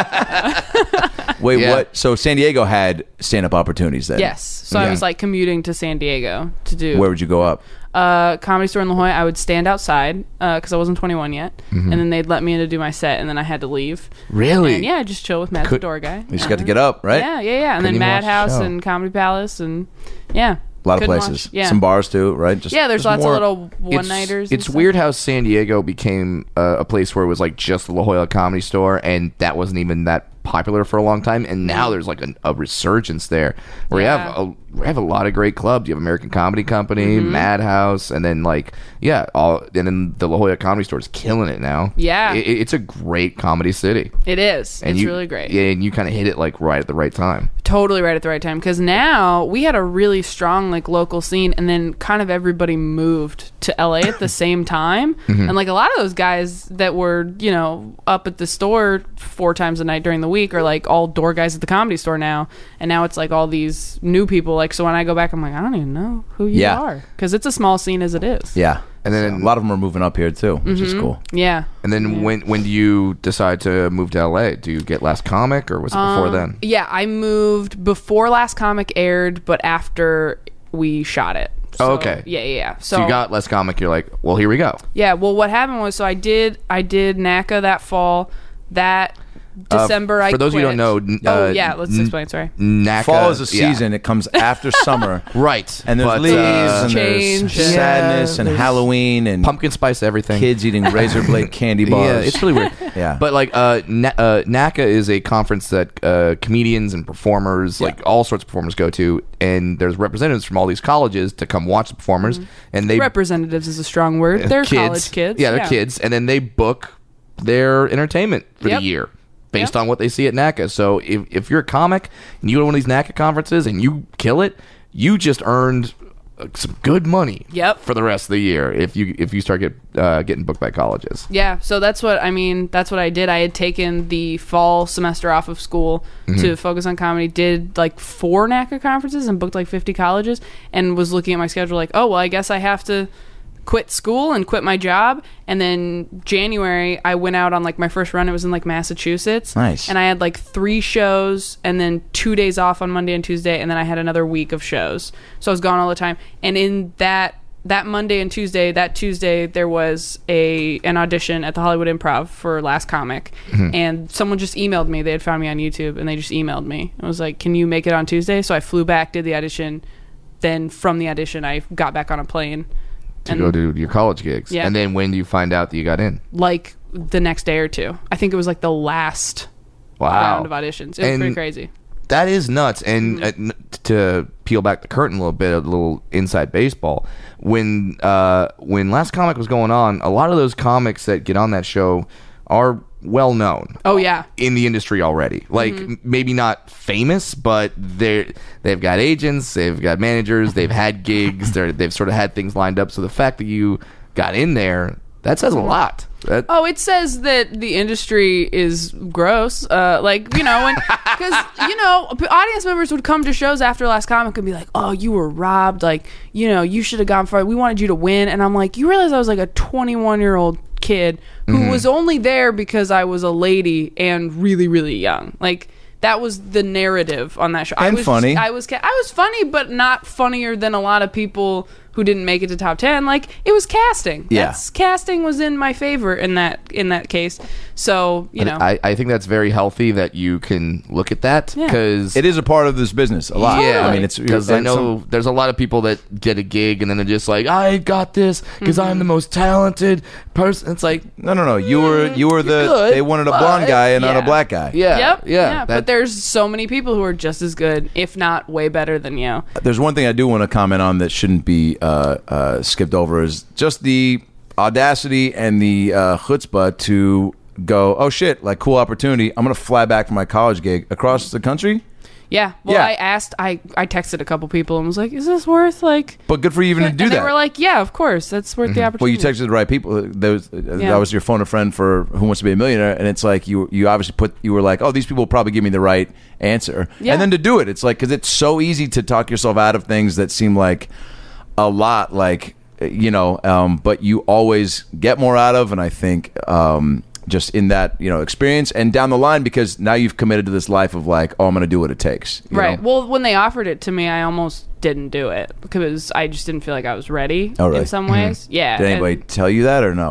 Wait, Yeah. what? So San Diego had stand-up opportunities then? Yes. So I was like commuting to San Diego to do Where would you go up? Comedy Store in La Jolla. I would stand outside because I wasn't 21 yet, and then they'd let me in to do my set, and then I had to leave. Really? And yeah, just chill with Matt the door guy. You just got to get up, right? Yeah. And Couldn't then even watch the Madhouse show. and Comedy Palace and yeah. A lot of Couldn't places. watch- yeah. Some bars too, right? Just Yeah, there's lots more- of little one-nighters. It's weird how San Diego became a place where it was like just the La Jolla Comedy Store, and that wasn't even that popular for a long time. And now there's like a resurgence there, where we have a lot of great clubs. You have American Comedy Company, Madhouse, and then and then the La Jolla Comedy Store is killing it now. Yeah. It's a great comedy city. It is. And It's you- really great. Yeah, and you kind of hit it like right at the right time. Totally right at the right time, because now we had a really strong like local scene, and then kind of everybody moved to LA at the same time, and like a lot of those guys that were up at the store 4 times a night during the week are like all door guys at the Comedy Store now, and now it's like all these new people. Like, so when I go back, I'm like, I don't even know who you Yeah. are, because it's a small scene as it is. Yeah. And then a lot of them are moving up here too, which is cool. Yeah. And then when do you decide to move to LA? Do you get Last Comic, or was it before then? Yeah, I moved before Last Comic aired, but after we shot it. So, okay. Yeah. So you got Last Comic. You're like, well, here we go. Yeah, well, what happened was, so I did NACA that fall. That December, I for those of you who quit. don't know, let's explain. Sorry. NACA, Fall is a yeah. season. It comes after summer. Right. And there's But, leaves and change, there's yeah. sadness and there's Halloween and pumpkin spice everything. kids eating razor blade candy bars. Yeah, it's really weird. Yeah. But like NACA is a conference that comedians and performers, like all sorts of performers, go to, and there's representatives from all these colleges to come watch the performers, and they Representatives is a strong word. They're college kids. Yeah, they're kids, and then they book their entertainment for Yep. the year. based Yep. on what they see at NACA. So if you're a comic and you go to one of these NACA conferences and you kill it, you just earned some good money Yep. for the rest of the year if you start getting booked by colleges. Yeah, so that's what I did. I had taken the fall semester off of school to focus on comedy, did like 4 NACA conferences and booked like 50 colleges, and was looking at my schedule like, oh, well, I guess I have to quit school and quit my job. And then January I went out on like my first run. It was in like Massachusetts. Nice. And I had like 3 shows and then 2 days off on Monday and Tuesday, and then I had another week of shows. So I was gone all the time. And in that Monday and Tuesday, that Tuesday there was an audition at the Hollywood Improv for Last Comic. And someone just emailed me. They had found me on YouTube and they just emailed me. I was like, can you make it on Tuesday? So I flew back, did the audition. Then from the audition I got back on a plane To go do your college gigs. Yeah. And then when do you find out that you got in? like the next day or two. I think it was like the last round of auditions. It was And pretty crazy. That is nuts. And to peel back the curtain a little inside baseball, when Last Comic was going on, a lot of those comics that get on that show are well known. Oh yeah. In the industry already. Like maybe not famous, but they've got agents, they've got managers, they've had gigs, they've sort of had things lined up. So the fact that you got in there, that says a lot. Oh, it says that the industry is gross. Like, you know, because, you know, audience members would come to shows after Last Comic and be like, oh, you were robbed. Like, you know, you should have gone for it. We wanted you to win. And I'm like, you realize I was like a 21-year-old kid who was only there because I was a lady and really, really young. Like, that was the narrative on that show. And funny. I was funny, but not funnier than a lot of people who didn't make it to top 10. Like, it was casting. Yeah. Casting was in my favor in that case. So, you know. I think that's very healthy that you can look at that, Yeah. because It is a part of this business a lot. yeah, I mean, it's because I know there's a lot of people that get a gig and then they're just like, I got this because I'm the most talented person. It's like, No. You were good, they wanted a but- blonde guy and not a Yeah. black guy. yeah, Yep. yeah. But there's so many people who are just as good, if not way better than you. There's one thing I do want to comment on that shouldn't be skipped over is just the audacity and the chutzpah to go, oh shit, like cool opportunity. I'm going to fly back from my college gig across the country. Yeah. Well, Yeah. I texted a couple people and was like, is this worth like... But good for you even to do and that. they were like, yeah, of course. That's worth the Well, opportunity. you texted the right people. Yeah. That was your phone a friend for Who Wants to Be a Millionaire, and it's like you obviously you were like, oh, these people will probably give me the right answer, Yeah. and then to do it, it's like because it's so easy to talk yourself out of things that seem like a lot, like but you always get more out of, and I think just in that experience and down the line, because now you've committed to this life of like, oh, I'm going to do what it takes. you Right. know? Well, when they offered it to me, I almost didn't do it because I just didn't feel like I was ready Oh, really? in some ways. Yeah. Did anybody tell you that or no?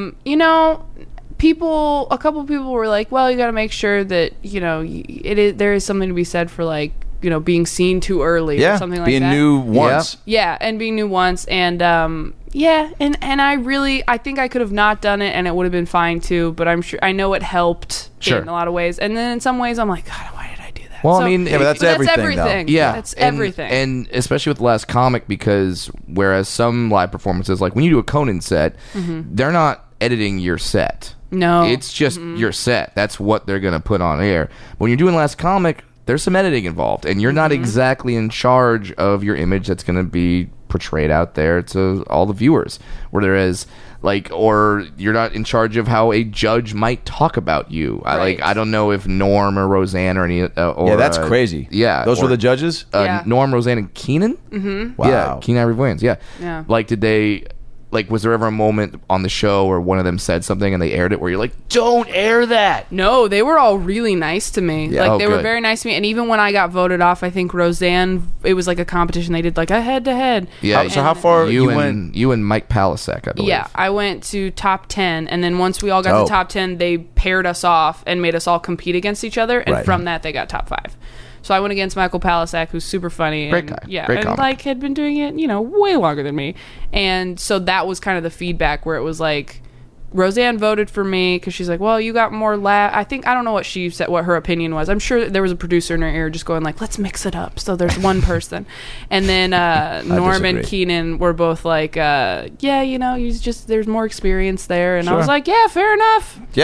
A couple people were like, well, you got to make sure that, there is something to be said for like, being seen too early or yeah, something like being that. new once. Yeah, and being new once, and and I think I could have not done it, and it would have been fine too. But I know it helped Sure. in a lot of ways, and then in some ways, I'm like, God, why did I do that? Well, So- I mean, Yeah, but that's everything, though. Yeah, that's and- everything. and especially with Last Comic, because whereas some live performances, like when you do a Conan set, they're not editing your set. No. It's just your set. That's what they're going to put on air. When you're doing Last Comic, there's some editing involved, and you're not exactly in charge of your image that's going to be portrayed out there to all the viewers. Whereas, or you're not in charge of how a judge might talk about you. Right. I don't know if Norm or Roseanne or any. Yeah, that's crazy. Yeah, those were the judges. Yeah. Norm, Roseanne, and Keenan. Mm-hmm. Wow. Yeah, Keenan Ivory Wayans. Yeah. Yeah. Did they? Was there ever a moment on the show where one of them said something and they aired it where you're like, don't air that? No, they were all really nice to me. Yeah. Like Oh, they were good. very nice to me. And even when I got voted off, I think Roseanne, it was like a competition. They did like a head to head. Yeah. So how far you went? You and Mike Palasek, I believe. Yeah, I went to top 10, and then once we all got Dope. to top 10, they paired us off and made us all compete against each other, and Right. from that they got top 5. So I went against Michael Palasek, who's super funny. Great and, guy. Yeah, Great and comic. had been doing it, way longer than me. And so that was kind of the feedback where it was like, Roseanne voted for me because she's like, well, you got more I don't know what she said, what her opinion was. I'm sure that there was a producer in her ear just going like, let's mix it up. So there's one person. And then Norm and disagree. Keenan were both like, there's more experience there. And I Sure. was like, yeah, fair enough. Yeah.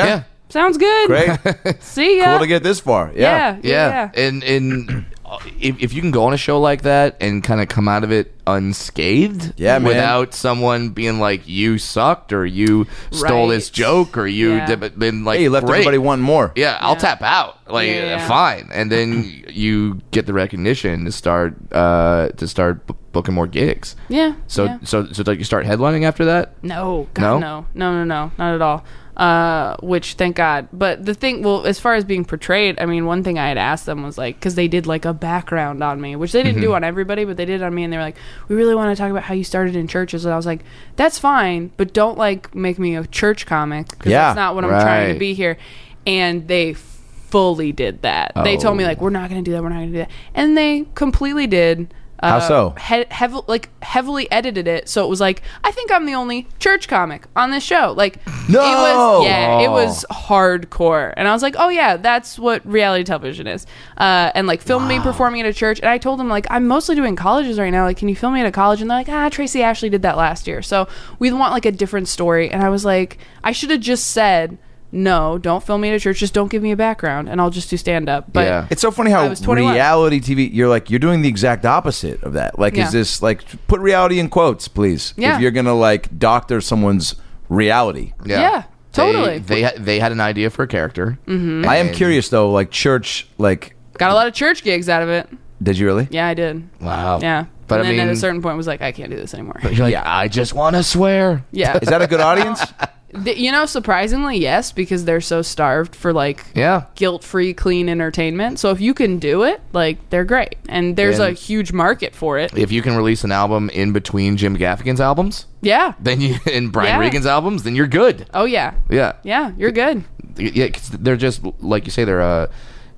Sounds good. Great. See ya. Cool to get this far. Yeah. And if you can go on a show like that and kind of come out of it unscathed, Yeah, man. without someone being like, you sucked, or you stole this Right. joke, or you Yeah. been like, Hey, you left great. everybody wanting more. Yeah, I'll tap out. Like, Yeah. fine, and then you get the recognition to start booking more gigs. Yeah. So yeah. so like you start headlining after that. No, God, no, not at all. Which, thank God. But the thing, well, as far as being portrayed, I mean, one thing I had asked them was like, because they did like a background on me, which they didn't do on everybody, but they did on me, and they were like, we really want to talk about how you started in churches. And I was like, that's fine, but don't like make me a church comic, because Yeah, that's not what I'm trying right. to be here. And they fully did that. They told me Oh. like, we're not going to do that, we're not going to do that, and they completely did. How so? Heavily edited it, so it was like, I think I'm the only church comic on this show. Like, No! it was hardcore, and I was like, oh yeah, that's what reality television is. And like, filmed me performing at a church, and I told them like, I'm mostly doing colleges right now. Like, can you film me at a college? And they're like, Tracy Ashley did that last year, so we want like a different story. And I was like, I should have just said, no, don't film me at a church. Just don't give me a background, and I'll just do stand up. But Yeah. It's so funny I how was 21. reality TV, you're doing the exact opposite of that. Like, Yeah. is this like, put reality in quotes, please? Yeah. If you're going to like doctor someone's reality. Yeah, totally. They had an idea for a character. Mm-hmm. I am curious though, like church, like, got a lot of church gigs out of it. did you really? Yeah, I did. Wow. Yeah. But and I then mean, at a certain point was like, I can't do this anymore. you're like, I just want to swear. Yeah. Is that a good audience? Surprisingly, yes, because they're so starved for like Yeah. guilt-free, clean entertainment. So if you can do it, like, they're great. And there's a And- huge market for it. If you can release an album in between Jim Gaffigan's albums, Yeah. then you and Brian Yeah. Regan's albums, then you're good. Oh, yeah. Yeah. Yeah, you're good. Yeah, 'cause they're just like you say. They're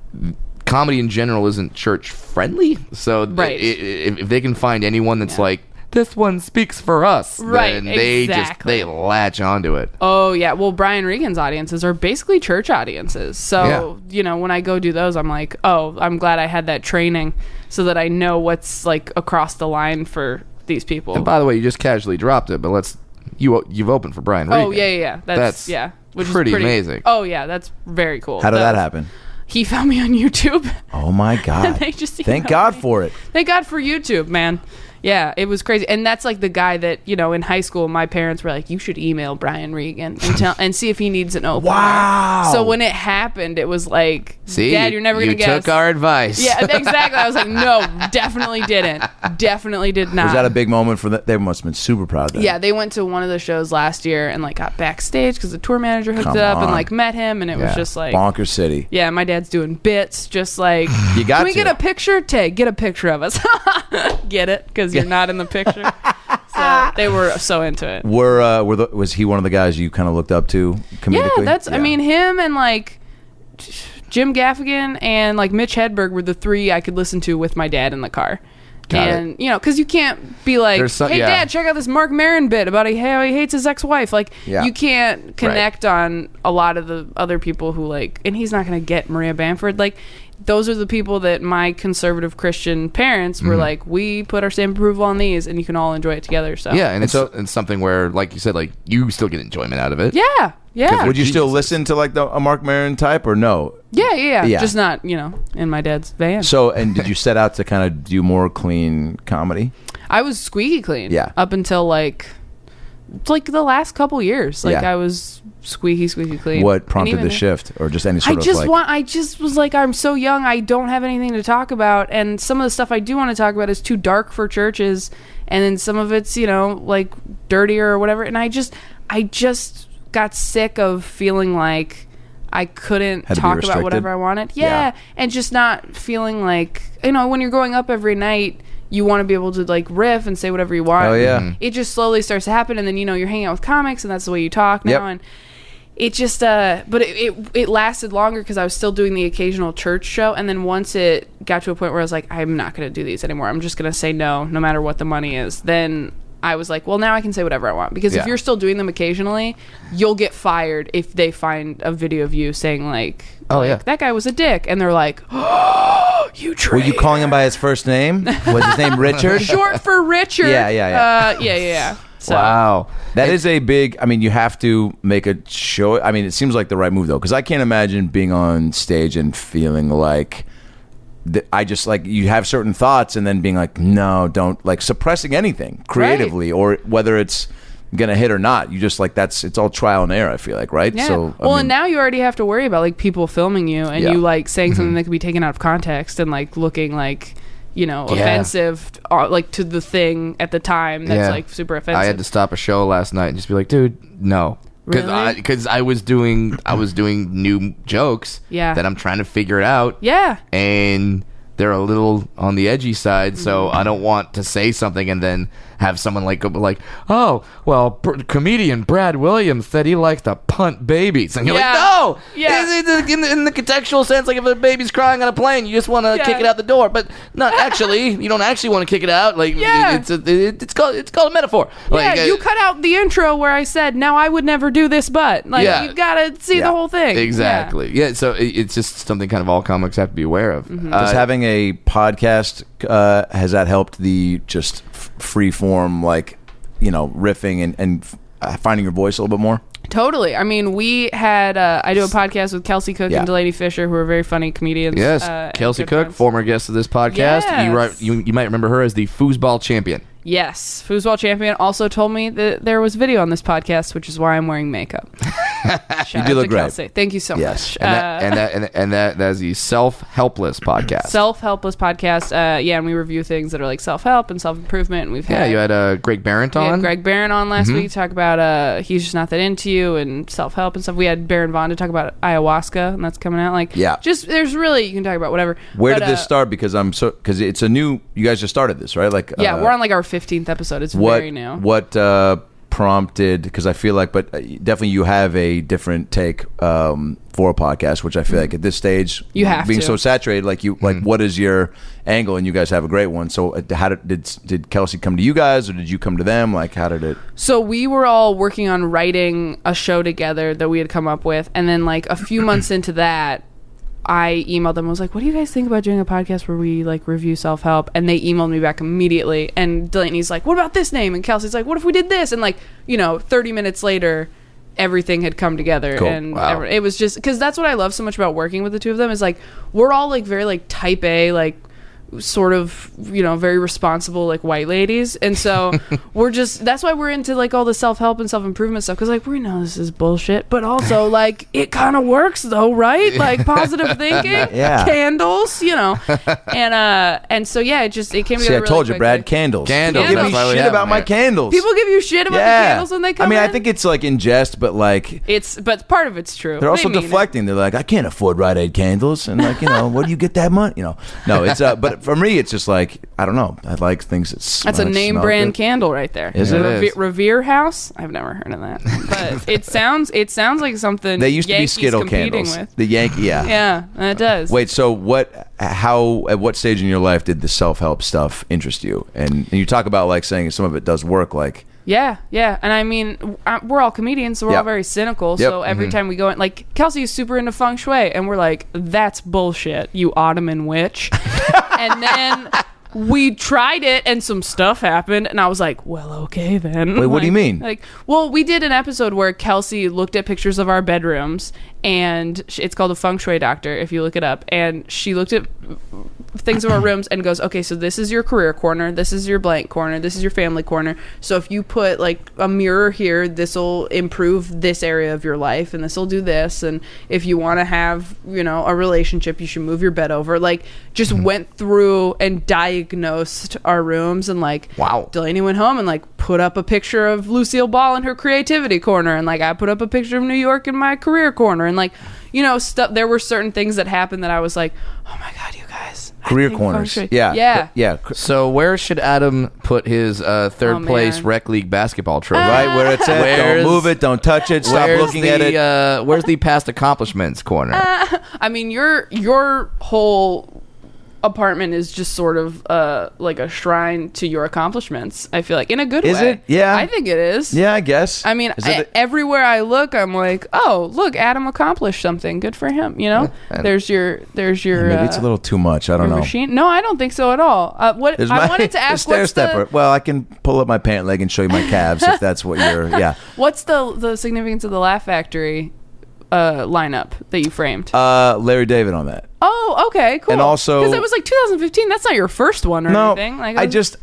comedy in general isn't church friendly. So Right. if they can find anyone that's like, this one speaks for us, Right, then they exactly. they latch onto it. Oh, yeah. Well, Brian Regan's audiences are basically church audiences. So, when I go do those, I'm like, oh, I'm glad I had that training so that I know what's, like, across the line for these people. And by the way, you just casually dropped it, but you've opened for Brian Regan. Oh, yeah. That's yeah. Which pretty is amazing. Oh, yeah. That's very cool. How did that happen? He found me on YouTube. Oh my God. They just Thank emailed God me. for it. Thank God for YouTube, man. Yeah, it was crazy. And that's like the guy that, in high school, my parents were like, you should email Brian Regan and see if he needs an opener. Wow. So when it happened, it was like, See, Dad, you're never going to you guess. took our advice. Yeah, exactly. I was like, no, definitely didn't. Definitely did not. Was that a big moment for them? They must have been super proud of that. Yeah, they went to one of the shows last year and like got backstage because the tour manager hooked Come it up and on. like met him, and it was just like, Bonker City. yeah, my dad's doing bits, just like, You got can we to. get a picture? Tay, get a picture of us. Get it? Because you're not in the picture. So they were so into it. Was he one of the guys you kind of looked up to comedically? Yeah, I mean, him and like Jim Gaffigan and like Mitch Hedberg were the three I could listen to with my dad in the car. Got And because you can't be like, There's some- hey, yeah. Dad, check out this Mark Maron bit about how he hates his ex-wife. Like, Yeah. you can't connect on a lot of the other people who like, and he's not going to get Maria Bamford. Like, those are the people that my conservative Christian parents were like, we put our stamp of approval on these, and you can all enjoy it together. So Yeah, and it's something where, like you said, like you still get enjoyment out of it. yeah. Would you still listen to like a Mark Maron type or no? Yeah. Yeah. Just not, in my dad's van. So, and did you set out to kind of do more clean comedy? I was squeaky clean. Yeah. Up until like the last couple years. Like, Yeah. I was squeaky clean. What And prompted even the then- shift, or just any sort of like? I just was like, I'm so young, I don't have anything to talk about, and some of the stuff I do want to talk about is too dark for churches, and then some of it's like dirtier or whatever, and I just got sick of feeling like I couldn't Had to be talk about restricted? whatever I wanted. Yeah. And just not feeling like, when you're growing up every night, you want to be able to like riff and say whatever you want. Oh, yeah. It just slowly starts to happen, and then you're hanging out with comics, and that's the way you talk now. Yep. And it just but it lasted longer because I was still doing the occasional church show, and then once it got to a point where I was like, I'm not going to do these anymore, I'm just going to say no matter what the money is, then I was like, well, now I can say whatever I want, because if Yeah. you're still doing them occasionally, you'll get fired if they find a video of you saying like, Oh, yeah. that guy was a dick, and they're like, oh, you Were traitor. you calling him by his first name? Was his name Richard? Short for Richard. Yeah. Yeah. So, Wow. That is a big. I mean, you have to make a show. I mean, it seems like the right move though, because I can't imagine being on stage and feeling like I just like you have certain thoughts and then being like, no, don't like suppressing anything creatively or whether it's gonna hit or not. You just like it's all trial and error. I feel like, right? Yeah. So well, I mean, and now you already have to worry about like people filming you and Yeah. you like saying something that could be taken out of context and like looking like offensive, like to the thing at the time that's like super offensive. I had to stop a show last night and just be like, dude, no. Really? Because I was doing new jokes Yeah. that I'm trying to figure it out. Yeah. And they're a little on the edgy side, so I don't want to say something and then have someone like oh, well, comedian Brad Williams said he likes to punt babies, and you're Yeah. like, no, Yeah. in the contextual sense, like if a baby's crying on a plane, you just want to Yeah. kick it out the door, but not actually, you don't actually want to kick it out. Like Yeah. it's called a metaphor. Like, Yeah, you cut out the intro where I said, "Now I would never do this," but like Yeah. you gotta see the whole thing. Exactly. Yeah. So it's just something kind of all comics have to be aware of. does having a podcast has that helped the just free form riffing and finding your voice a little bit more? Totally. I mean, we had I do a podcast with Kelsey Cook Yeah. and Delaney Fisher, who are very funny comedians. Yes, and Kelsey good Cook, friends. former guest of this podcast. Yes. You might remember her as the foosball champion. Yes, Foosball Champion also told me that there was video on this podcast, which is why I'm wearing makeup. Shout do out look to great. Kelsey. Thank you so Yes. much. And that is the self-helpless podcast. Self-helpless podcast. And we review things that are like self-help and self-improvement. And we've had you had Greg Barrett we on. had Greg Barron on last week to talk about he's just not that into you and self-help and stuff. We had Baron Vaughn to talk about ayahuasca, and that's coming out. Like, Yeah. just there's really you can talk about whatever. Where But, did this start? Because it's a new. You guys just started this, right? Like, Yeah, we're on like our 15th episode. It's very new. What prompted? Because I feel like, but definitely you have a different take for a podcast, which I feel like at this stage, You have being to. so saturated, like what is your angle? And you guys have a great one. So how did Kelsey come to you guys, or did you come to them? Like, how did it? So we were all working on writing a show together that we had come up with, and then like a few months into that, I emailed them. I was like, "What do you guys think about doing a podcast where we like review self-help?" And they emailed me back immediately. And Delaney's like, "What about this name?" And Kelsey's like, "What if we did this?" And like 30 minutes later, everything had come together. Cool. And Wow. it was just because that's what I love so much about working with the two of them is like we're all like very like type A like sort of very responsible like white ladies, and so that's why we're into like all the self-help and self-improvement stuff, because like we know this is bullshit, but also like it kind of works though, right? Like positive thinking, Yeah. candles, and so yeah, it came together. See, I told really you, Brad. quickly. Candles. Candles, People give me that's why we shit have about them my here. candles. People give you shit about the candles when they come I mean, in? I think it's like in jest, but like but part of it's true. they're also They mean it. deflecting. They're like, I can't afford Rite Aid candles, and like, where do you get that money? No, it's but for me, it's just like I don't know. I like things that smell. That's a name smell brand good. candle right there. Is it? Revere, It is. Revere House? I've never heard of that. But it sounds like something They used Yankees to be Skittle competing candles. with. The Yankee, yeah. Yeah, it does. Wait, so at what stage in your life did the self-help stuff interest you? And you talk about like saying some of it does work, like Yeah. And I mean, we're all comedians, so we're Yep. all very cynical. Yep. So every time we go in, like, Kelsey is super into feng shui, and we're like, that's bullshit, you Ottoman witch. And then we tried it, and some stuff happened, and I was like, well, okay then. Wait, what do you mean? Well, we did an episode where Kelsey looked at pictures of our bedrooms, and it's called a feng shui doctor, if you look it up, and she looked at things of our rooms and goes, okay, so this is your career corner, this is your blank corner, this is your family corner. So if you put like a mirror here, this will improve this area of your life, and this will do this. And if you want to have a relationship, you should move your bed over. Like, just went through and diagnosed our rooms, and like, Wow. Delaney went home and like put up a picture of Lucille Ball in her creativity corner, and like I put up a picture of New York in my career corner, and like stuff. There were certain things that happened that I was like, oh my god, you guys, I career think corners. feng shui- Yeah. yeah. Yeah. So where should Adam put his third place man. rec league basketball trophy? Right where it's at. Where's- Don't move it. Don't touch it. Stop Where's looking the, at it. Where's the past accomplishments corner? I mean, your whole apartment is just sort of like a shrine to your accomplishments. I feel like in a good way. Is it? Yeah. I think it is. Yeah, I guess. I mean, everywhere I look, I'm like, oh, look, Adam accomplished something. Good for him. You know, there's your. Maybe it's a little too much. I don't know. Machine. No, I don't think so at all. What I wanted to ask, stair stepper. Well, I can pull up my pant leg and show you my calves if that's what you're. Yeah. What's the significance of the Laugh Factory lineup that you framed? Larry David on that. Oh, okay, cool. And also, because it was like 2015. That's not your first one or anything. Like, I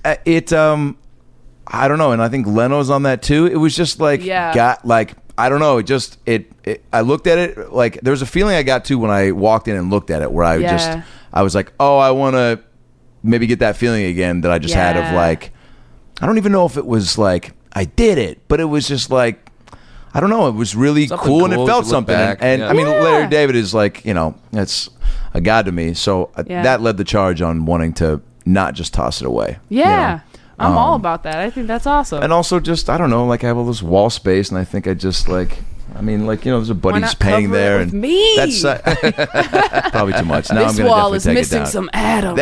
don't know, and I think Leno's on that too. It was just like I don't know. I looked at it like there was a feeling I got to when I walked in and looked at it where I was like, oh, I want to maybe get that feeling again that I just had of like, I don't even know if it was like I did it, but it was just like, I don't know. It was really cool and it felt something. And I mean, Larry David is like, it's a god to me. So that led the charge on wanting to not just toss it away. Yeah. I'm all about that. I think that's awesome. And also just, I don't know, like I have all this wall space and I think I just like, there's a buddy's painting there. And me? That's probably too much. Now this I'm going to wall definitely is take missing it down. some Adam.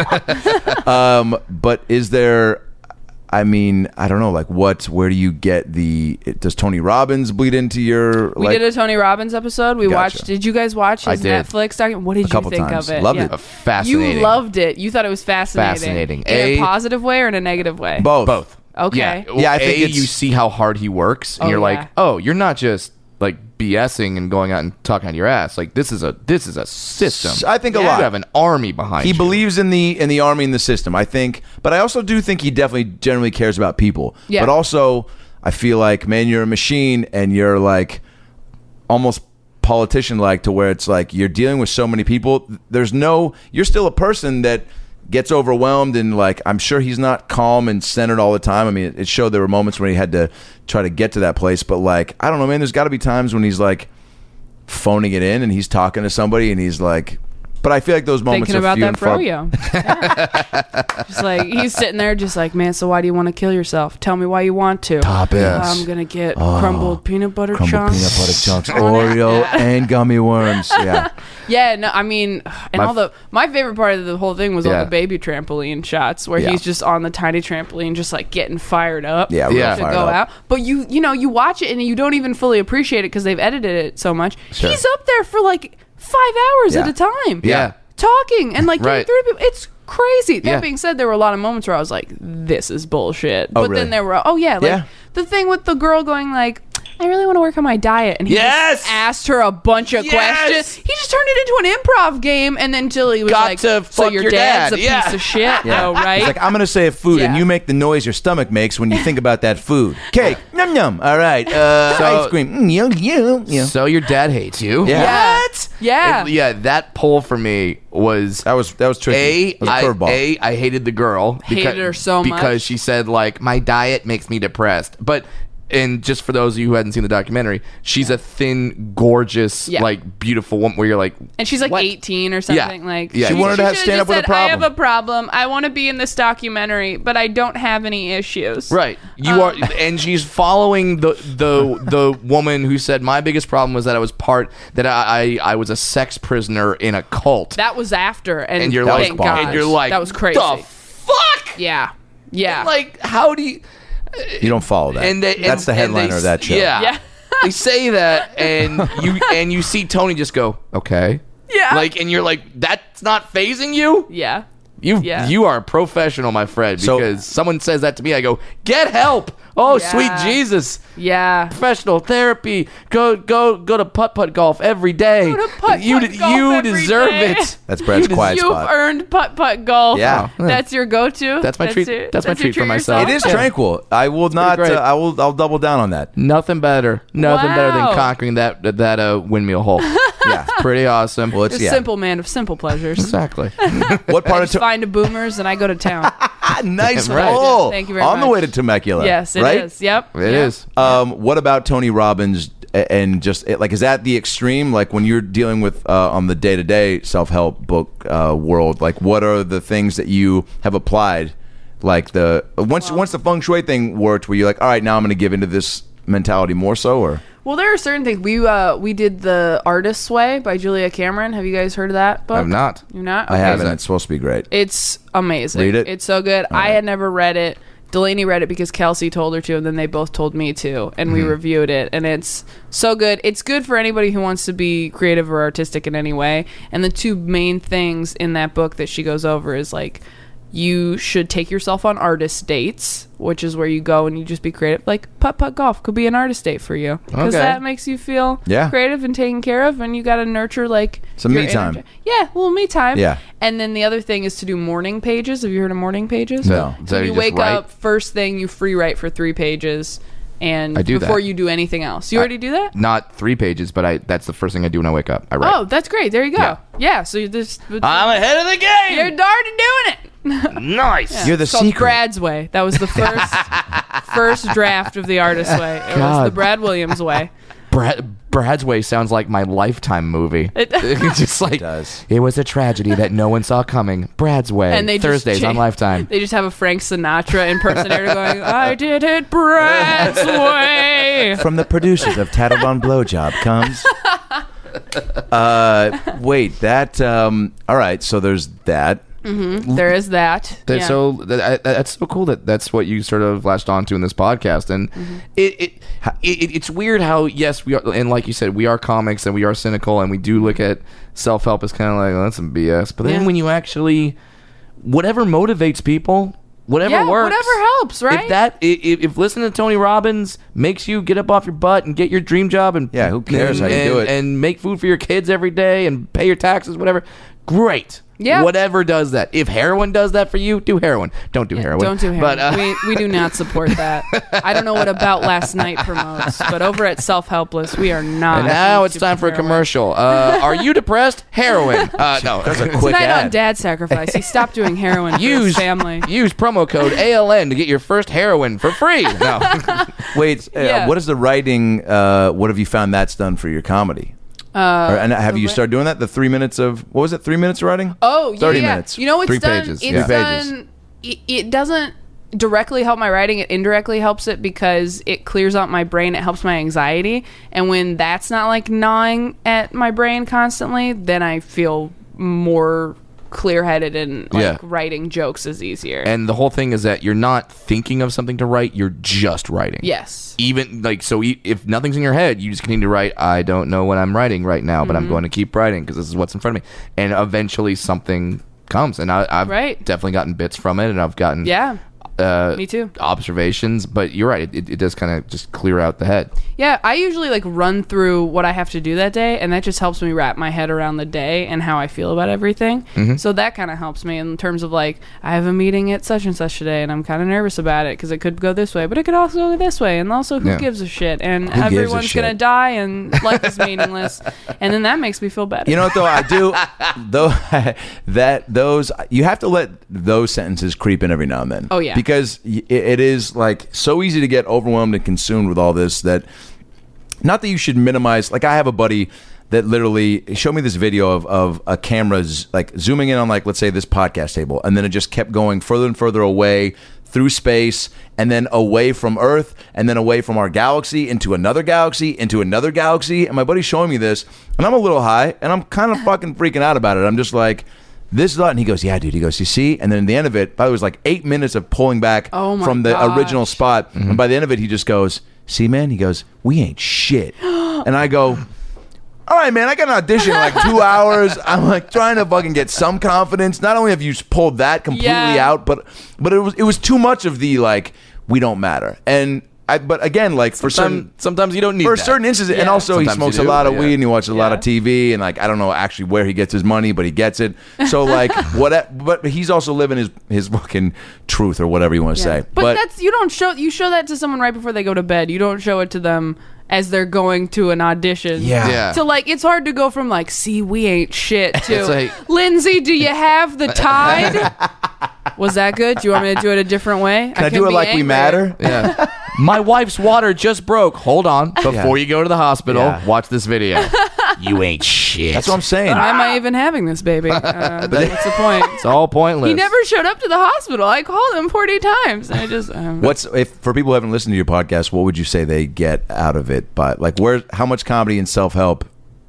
But is there... I mean, I don't know, where do you get does Tony Robbins bleed into your... We did a Tony Robbins episode. We watched, did you guys watch his Netflix documentary? What did you think of it? Loved it. Fascinating. You loved it. You thought it was fascinating. In a positive way or in a negative way? Both. Okay. Yeah, I think you see how hard he works and you're like, oh, you're not just like BSing and going out and talking out your ass. Like this is a system. I think a lot. You have an army behind you. He believes in the army and the system, I think. But I also do think he definitely generally cares about people. Yeah. But also, I feel like, man, you're a machine and you're like almost politician-like to where it's like you're dealing with so many people. You're still a person that gets overwhelmed and like I'm sure he's not calm and centered all the time. I mean, it showed there were moments when he had to try to get to that place, but like I don't know, man, there's got to be times when he's like phoning it in and he's talking to somebody and he's like, but I feel like those moments thinking are about few that and far. froyo. Yeah. Just like he's sitting there just like, man, so why do you want to kill yourself? Tell me why you want to. Toppings. I'm gonna get crumbled peanut butter chunks, Oreo and gummy worms. Yeah. Yeah, no, I mean, and my favorite part of the whole thing was all the baby trampoline shots where he's just on the tiny trampoline, just like getting fired up. Yeah, to go out. But you watch it and you don't even fully appreciate it because they've edited it so much. Sure. He's up there for like 5 hours at a time. Yeah. Talking and like getting through people. It's crazy. Yeah. That being said, there were a lot of moments where I was like, this is bullshit. But really? then there were, the thing with the girl going like, I really want to work on my diet. And he just asked her a bunch of questions. He just turned it into an improv game and then until he was so your dad's a piece of shit? No, right? It's like, I'm going to say a food and you make the noise your stomach makes when you think about that food. Cake. Yum, yum. All right. Ice cream. Yum, yum. Yeah. So your dad hates you. Yeah. What? Yeah. That poll for me was... That was tricky. That was a curveball. I hated the girl. Hated her so much. Because she said, like, my diet makes me depressed. But... And just for those of you who hadn't seen the documentary, she's a thin, gorgeous, like beautiful woman. Where you're like, and she's like 18 or something. She wanted to stand up with a problem. I have a problem. I want to be in this documentary, but I don't have any issues. Right, you are, and she's following the woman who said my biggest problem was that I was a sex prisoner in a cult. That was after, and you're like, that was crazy. The fuck? Yeah. And like, how do you? You don't follow that. That's the headliner of that show. Yeah. They say that, and you see Tony just go, okay. Yeah. Like, and you're like, that's not phasing you? Yeah. You are a professional, my friend, because someone says that to me, I go, get help. Oh, sweet Jesus. Yeah. Professional therapy. Go to putt-putt golf every day. Go to putt-putt golf you every deserve day. it. That's Brad's quiet spot. You've earned putt-putt golf. Yeah. That's your go-to. That's my treat. That's my treat for myself. It is tranquil. I will not. I'll double down on that. Nothing better. Nothing better than conquering that windmill hole. Yeah. It's pretty awesome. Well, a simple man of simple pleasures. Exactly. What part of find a boomers and I go to town. nice Right. pull. Thank you very much. On the way to Temecula. Yes, it right? is. Yep. It is. What about Tony Robbins and just like, is that the extreme? Like when you're dealing with on the day-to-day self-help book world, like what are the things that you have applied? Like once the feng shui thing worked, where you're like, all right, now I'm going to give into this mentality more so, or? Well, there are certain things. We did The Artist's Way by Julia Cameron. Have you guys heard of that book? I've not. You've not? I Okay. haven't. It's supposed to be great. It's amazing. Read it? It's so good. All I right. had never read it. Delaney read it because Kelsey told her to, and then they both told me to, and we reviewed it, and it's so good. It's good for anybody who wants to be creative or artistic in any way. And the two main things in that book that she goes over is like, you should take yourself on artist dates, which is where you go and you just be creative. Like putt-putt golf could be an artist date for you because Okay. that makes you feel Yeah. creative and taken care of, and you got to nurture like Some your me time. energy. Yeah, a little me time. Yeah. And then the other thing is to do morning pages. Have you heard of morning pages? No. So You you wake just write? up first thing, you free write for 3 pages, and I do before that. you do anything else. You already do that? Not 3 pages, but that's the first thing I do when I wake up. I write. Oh, that's great. There you go. Yeah. So you're just I'm ahead of the game. you're darn doing it. Nice. You're the It's called secret. Brad's Way. That was the first draft of The Artist's Way. It was God. the Brad Williams way. Brad's Way sounds like my Lifetime movie. It- It's just like does. it was a tragedy that no one saw coming. Brad's Way. And they just Thursdays on cha- Lifetime. They just have a Frank Sinatra impersonator going, "I did it Brad's way." From the producers of Tattled on Blowjob comes. Wait, that. All right, so there's that. There is that. That's Yeah. that's so cool that that's what you sort of latched onto in this podcast, and it's weird how yes we are, and like you said, we are comics and we are cynical and we do look at self help as kind of like, oh, that's some BS, but then Yeah. when you actually whatever motivates people, whatever Yeah, works, whatever helps, right? If listening to Tony Robbins makes you get up off your butt and get your dream job and Yeah, who cares how you and- do it? and make food for your kids every day and pay your taxes, whatever, great. Yeah. Whatever does that. If heroin does that for you, do heroin. Don't do heroin. Don't do heroin. But, we do not support that. I don't know what About Last Night promotes, but over at Self Helpless, we are not. and now it's super time for a heroin. commercial. Are you depressed? Heroin. No. That's a quick Tonight on ad. Dad Sacrifice, he stopped doing heroin for his Use family. use promo code ALN to get your first heroin for free. No. Wait, Yeah. what is the writing? What have you found that's done for your comedy? And have you started doing that? The 3 minutes of what was it? 3 minutes of writing? Oh, yeah, 30 yeah. minutes. You know, it's 3 done. pages. It's Yeah. 3 pages. done. It doesn't directly help my writing. It indirectly helps it because it clears out my brain. It helps my anxiety, and when that's not like gnawing at my brain constantly, then I feel more clear-headed and like Yeah. writing jokes is easier. And the whole thing is that you're not thinking of something to write, you're just writing. yes. Even like so if nothing's in your head, you just continue to write. I don't know what I'm writing right now, but I'm Mm-hmm. going to keep writing because this is what's in front of me, and eventually something comes. And I've Right. definitely gotten bits from it, and I've gotten Yeah. Me too. observations. But you're right, it does kind of just clear out the head. Yeah, I usually like run through what I have to do that day, and that just helps me wrap my head around the day and how I feel about everything. So that kind of helps me in terms of like, I have a meeting at such and such today, and I'm kind of nervous about it because it could go this way, but it could also go this way, and also who Yeah. gives a shit? And gives a everyone's shit? gonna die, and life is meaningless, and then that makes me feel better. You know what though? I do though that those you have to let those sentences creep in every now and then. Oh, yeah. Because it is like so easy to get overwhelmed and consumed with all this that not that you should minimize. Like I have a buddy that literally showed me this video of a camera's like zooming in on like let's say this podcast table, and then it just kept going further and further away through space, and then away from Earth, and then away from our galaxy into another galaxy, into another galaxy. And my buddy's showing me this, and I'm a little high, and I'm kind of fucking freaking out about it. I'm just like, this is a lot. And he goes, yeah, dude. He goes, you see? And then at the end of it, by the way, it was like 8 minutes of pulling back Oh my from the gosh. original spot. And by the end of it, he just goes, see, man? He goes, we ain't shit. And I go, all right, man, I got an audition in like 2 hours. I'm like trying to fucking get some confidence. Not only have you pulled that completely Yeah. out, but it was too much of the like, we don't matter. And but again, like for certain Sometimes you don't need for that. certain instances, and Yeah. also Sometimes he smokes you a do, lot of yeah. weed and he watches a lot of Yeah. TV, and like I don't know actually where he gets his money, but he gets it. So like but he's also living his fucking truth or whatever you want to Yeah. say. But that's you show that to someone right before they go to bed. You don't show it to them as they're going to an audition. Yeah. So like it's hard to go from like, see, we ain't shit to It's like- Lindsay, do you have the Tide? Was that good? Do you want me to do it a different way? Can I do it be like we angry. matter? Yeah. My wife's water just broke. Hold on. Before you go to the hospital, Yeah. watch this video. You ain't shit. That's what I'm saying. Why am I even having this baby? What's the point? It's all pointless. He never showed up to the hospital. I called him 40 times. And I just If for people who haven't listened to your podcast, what would you say they get out of it? But like, how much comedy and self-help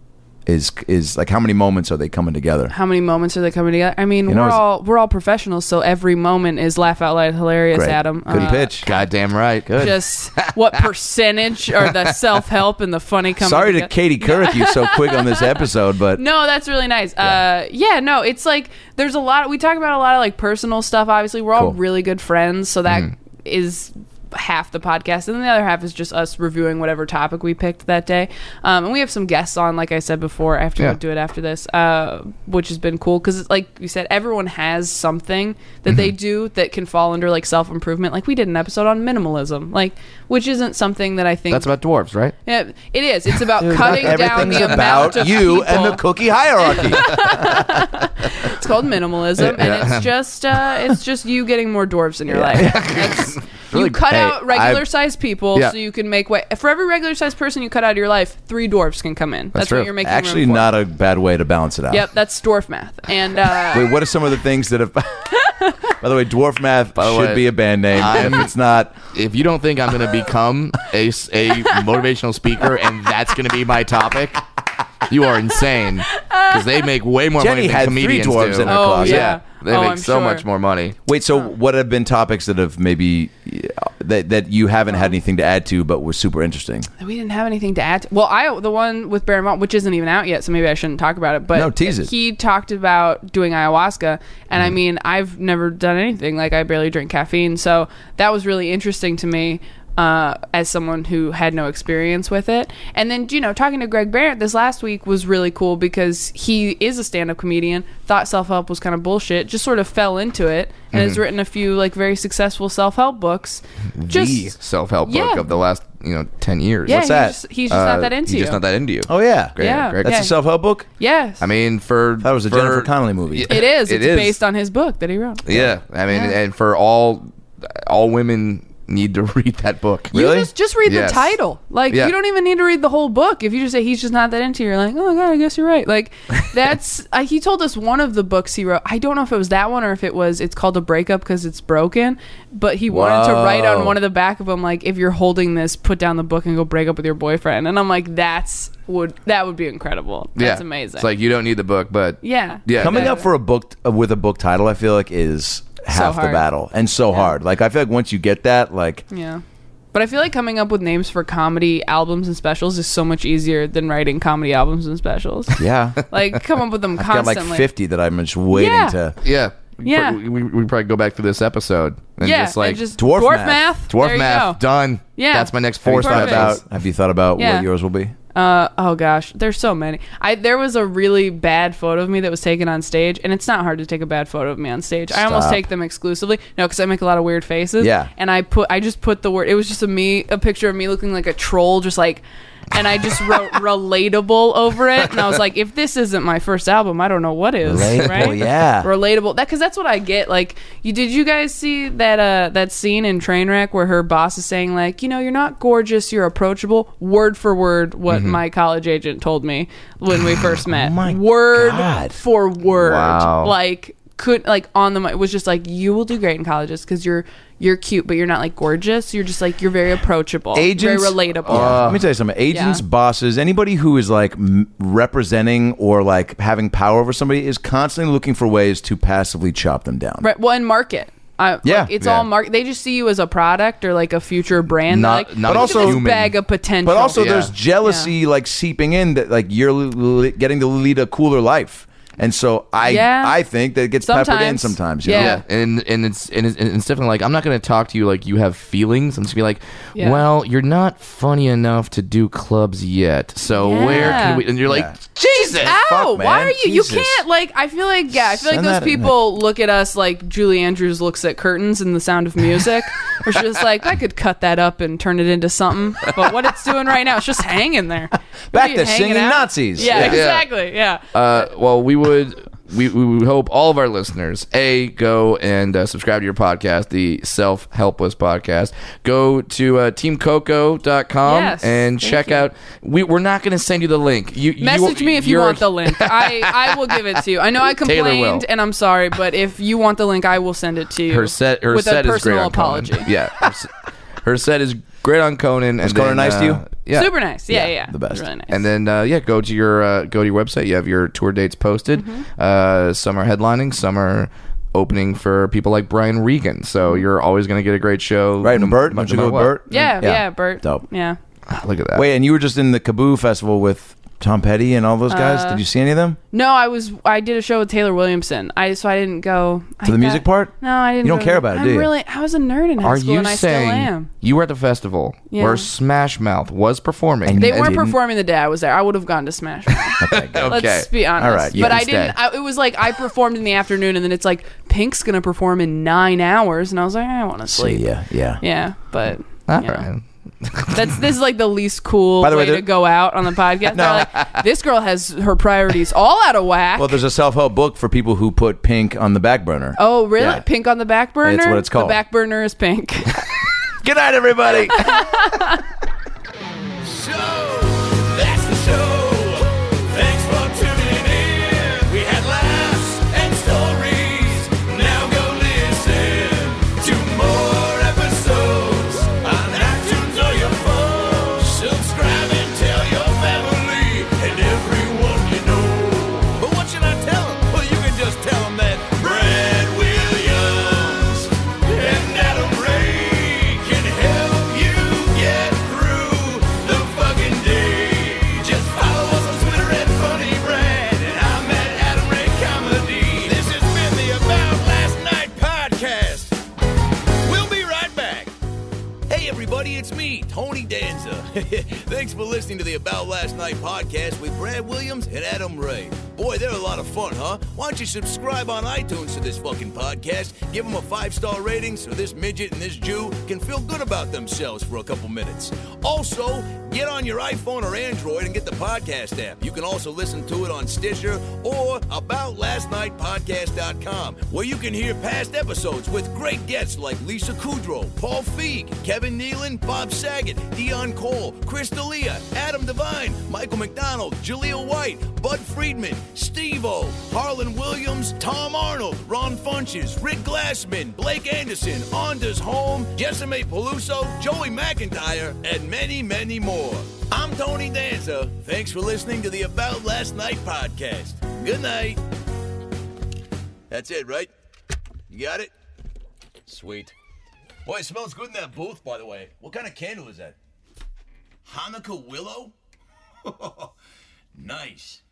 is like, how many moments are they coming together? How many moments are they coming together? I mean, You know, we're all professionals, so every moment is laugh out loud hilarious. Great. Adam, Good pitch. Goddamn right. Good. Just what percentage are the self help and the funny coming? Sorry to together? Katie Couric you so quick on this episode, but No, that's really nice. No, it's like there's a lot. We talk about a lot of like personal stuff. Obviously, we're all Cool. really good friends, so that is half the podcast, and then the other half is just us reviewing whatever topic we picked that day. And we have some guests on, like I said before. I have to do it after this, which has been cool because, like you said, everyone has something that they do that can fall under like self improvement. Like we did an episode on minimalism, like which isn't something that I think That's about dwarves, right? Yeah, it is. It's about cutting down everything's the amount about of you people. and the cookie hierarchy. It's called minimalism, and it's just you getting more dwarves in your life. That's, Really- you cut Hey, out regular sized people, Yeah. so you can make way. For every regular sized person you cut out of your life, 3 dwarves can come in. That's true. what you're making. Actually, room for. not a bad way to balance it out. Yep, that's dwarf math. And Wait, what are some of the things that have? By the way, dwarf math the should way, be a band name. And if it's not, If you don't think I'm going to become a motivational speaker and that's going to be my topic, you are insane. Because they make way more Jenny money than had 3 comedians dwarves do. in her Oh, closet. yeah. They Oh, make I'm so sure. much more money. Wait, so what have been topics that have maybe that you haven't had anything to add to, but were super interesting? we didn't have anything to add. Well, the one with Barry Mont, which isn't even out yet, so maybe I shouldn't talk about it. But No, tease it. He talked about doing ayahuasca, and I mean, I've never done anything. Like, I barely drink caffeine, so that was really interesting to me. As someone who had no experience with it. And then, talking to Greg Barrett this last week was really cool because he is a stand-up comedian, thought self-help was kind of bullshit, just sort of fell into it, and has written a few like very successful self-help books. The self-help book of the last 10 years. Yeah, What's that? He's just not that into He's you. just not that into you. Oh yeah, Yeah. Greg. That's Yeah. a self-help book. Yes. I mean, That was a Jennifer Connelly movie. it is. It's It is. based on his book that he wrote. Yeah, I mean, Yeah. and for all women need to read that book. You just read Yes. the title. Like, Yeah. you don't even need to read the whole book. If you just say he's just not that into you, you're like, oh my God, I guess you're right. Like, that's he told us one of the books he wrote. I don't know if it was that one or if it's called A Breakup Because It's Broken. But he wanted to write on one of the back of them, like, if you're holding this, put down the book and go break up with your boyfriend. And I'm like, that would be incredible. That's amazing. It's like you don't need the book, but yeah. Coming up for a book with a book title, I feel like is half the hard. battle and so hard. Like I feel like once you get that, like Yeah. But I feel like coming up with names for comedy albums and specials is so much easier than writing comedy albums and specials. yeah, Like, come up with them I've got constantly. like 50 that I'm just waiting Yeah. to. yeah. Yeah. We probably go back to this episode and Yeah, just like and just Dwarf dwarf math. math. dwarf There you math go. done. Yeah. That's my next Have you 4 thought steps. about? Have you thought about Yeah. what yours will be? Oh gosh, there's so many. There was a really bad photo of me that was taken on stage, and it's not hard to take a bad photo of me on stage. I almost Stop. take them exclusively. No, because I make a lot of weird faces. Yeah. And I just put the word. It was just a picture of me looking like a troll, just like. And I just wrote relatable over it, and I was like, if this isn't my first album, I don't know what is. Relatable, right? yeah. Relatable. Because that's what I get. Like, did you guys see that scene in Trainwreck where her boss is saying like, you're not gorgeous, you're approachable, word for word what my college agent told me when we first met. my word God. for word. Wow. Like on the mic, it was just like, you will do great in colleges because you're cute, but you're not like gorgeous. You're just like, you're very approachable, Agents, very relatable. Let me tell you something. Agents, Yeah. bosses, anybody who is like representing or like having power over somebody is constantly looking for ways to passively chop them down. Right. Well, and market. Yeah. It's Yeah. all market. They just see you as a product or like a future brand. Not- They're like, not look at also this human. bag of potential. But also, Yeah. there's jealousy like seeping in that like you're getting to lead a cooler life, and so I think that it gets peppered in sometimes. You know? Yeah. and it's definitely like, I'm not going to talk to you like you have feelings. I'm just gonna be like, Yeah. well, you're not funny enough to do clubs yet. So Yeah. where can we? And you're like, Yeah. Jesus. Ow! Fuck, man. Why are you? Jesus. You can't like. I feel like Send those that in people look at us like Julie Andrews looks at curtains in The Sound of Music, where she's just like, I could cut that up and turn it into something, but what it's doing right now, it's just hanging there. Back What are you to hanging singing out? Nazis. Yeah, Yeah. exactly. Yeah. Well, we would. we hope all of our listeners, go and subscribe to your podcast, the Self-Helpless Podcast. Go to teamcoco.com and check out. We're not going to send you the link. Message me if you want the link. I will give it to you. I know I complained, and I'm sorry, but if you want the link, I will send it to you. Her set with is a great personal on apology. Conan. Yeah, her set is great on Conan. Was Conan nice to you? Yeah, super nice. Yeah, the best. Really nice. And then go to your website. You have your tour dates posted. Mm-hmm. Some are headlining, some are opening for people like Brian Regan. So you're always going to get a great show. Right, and Bert. Don't you go with Bert? Yeah, Bert. Dope. Yeah. Look at that. Wait, and you were just in the Kaboo Festival with Tom Petty and all those guys? Did you see any of them? No, I did a show with Taylor Williamson. So I didn't go to the music part. No, I didn't. You don't care about it, do you? I was a nerd in high school, and I still am. You were at the festival where Smash Mouth was performing? They weren't performing the day I was there. I would have gone to Smash Mouth. Okay. Let's be honest. All right, but I didn't. It was like I performed in the afternoon, and then it's like Pink's gonna perform in 9 hours, and I was like, I want to sleep. Yeah, but All right. this is like the least cool By the way, to go out on the podcast. No. Like, this girl has her priorities all out of whack. Well, there's a self-help book for people who put Pink on the back burner. Oh, really? Yeah. Pink on the back burner? It's what it's called. The back burner is pink. Good night, everybody. So, that's the show. Thanks for tuning in. We had laughs and stories. Now go listen to more episodes on iTunes or your phone. Subscribe and tell your family and everyone you know. But what should I tell them? Well, you can just tell them that Brad Williams and Adam Ray can help you get through the fucking day. Just follow us on Twitter at Funny Brad, and I'm at Adam Ray Comedy. This has been the About Last Night podcast. We'll be right back. Hey everybody, it's me, Tony Danza. Thanks for listening to the About Last Night podcast with Brad Williams and Adam Ray. Boy, they're a lot of fun, huh? Why don't you subscribe on iTunes to this fucking podcast? Give them a 5-star rating so this midget and this Jew can feel good about themselves for a couple minutes. Also, get on your iPhone or Android and get the podcast app. You can also listen to it on Stitcher or AboutLastNightPodcast.com, where you can hear past episodes with great guests like Lisa Kudrow, Paul Feig, Kevin Nealon, Bob Saget, Dion Cole, Chris D'Elia, Adam Devine, Michael McDonald, Jaleel White, Bud Friedman, Steve-O, Harlan Williams, Tom Arnold, Ron Funches, Rick Glassman, Blake Anderson, Anders Holm, Jessime Peluso, Joey McIntyre, and many, many more. I'm Tony Danza. Thanks for listening to the About Last Night podcast. Good night. That's it, right? You got it? Sweet. Boy, it smells good in that booth, by the way. What kind of candle is that? Hanukkah willow? Nice.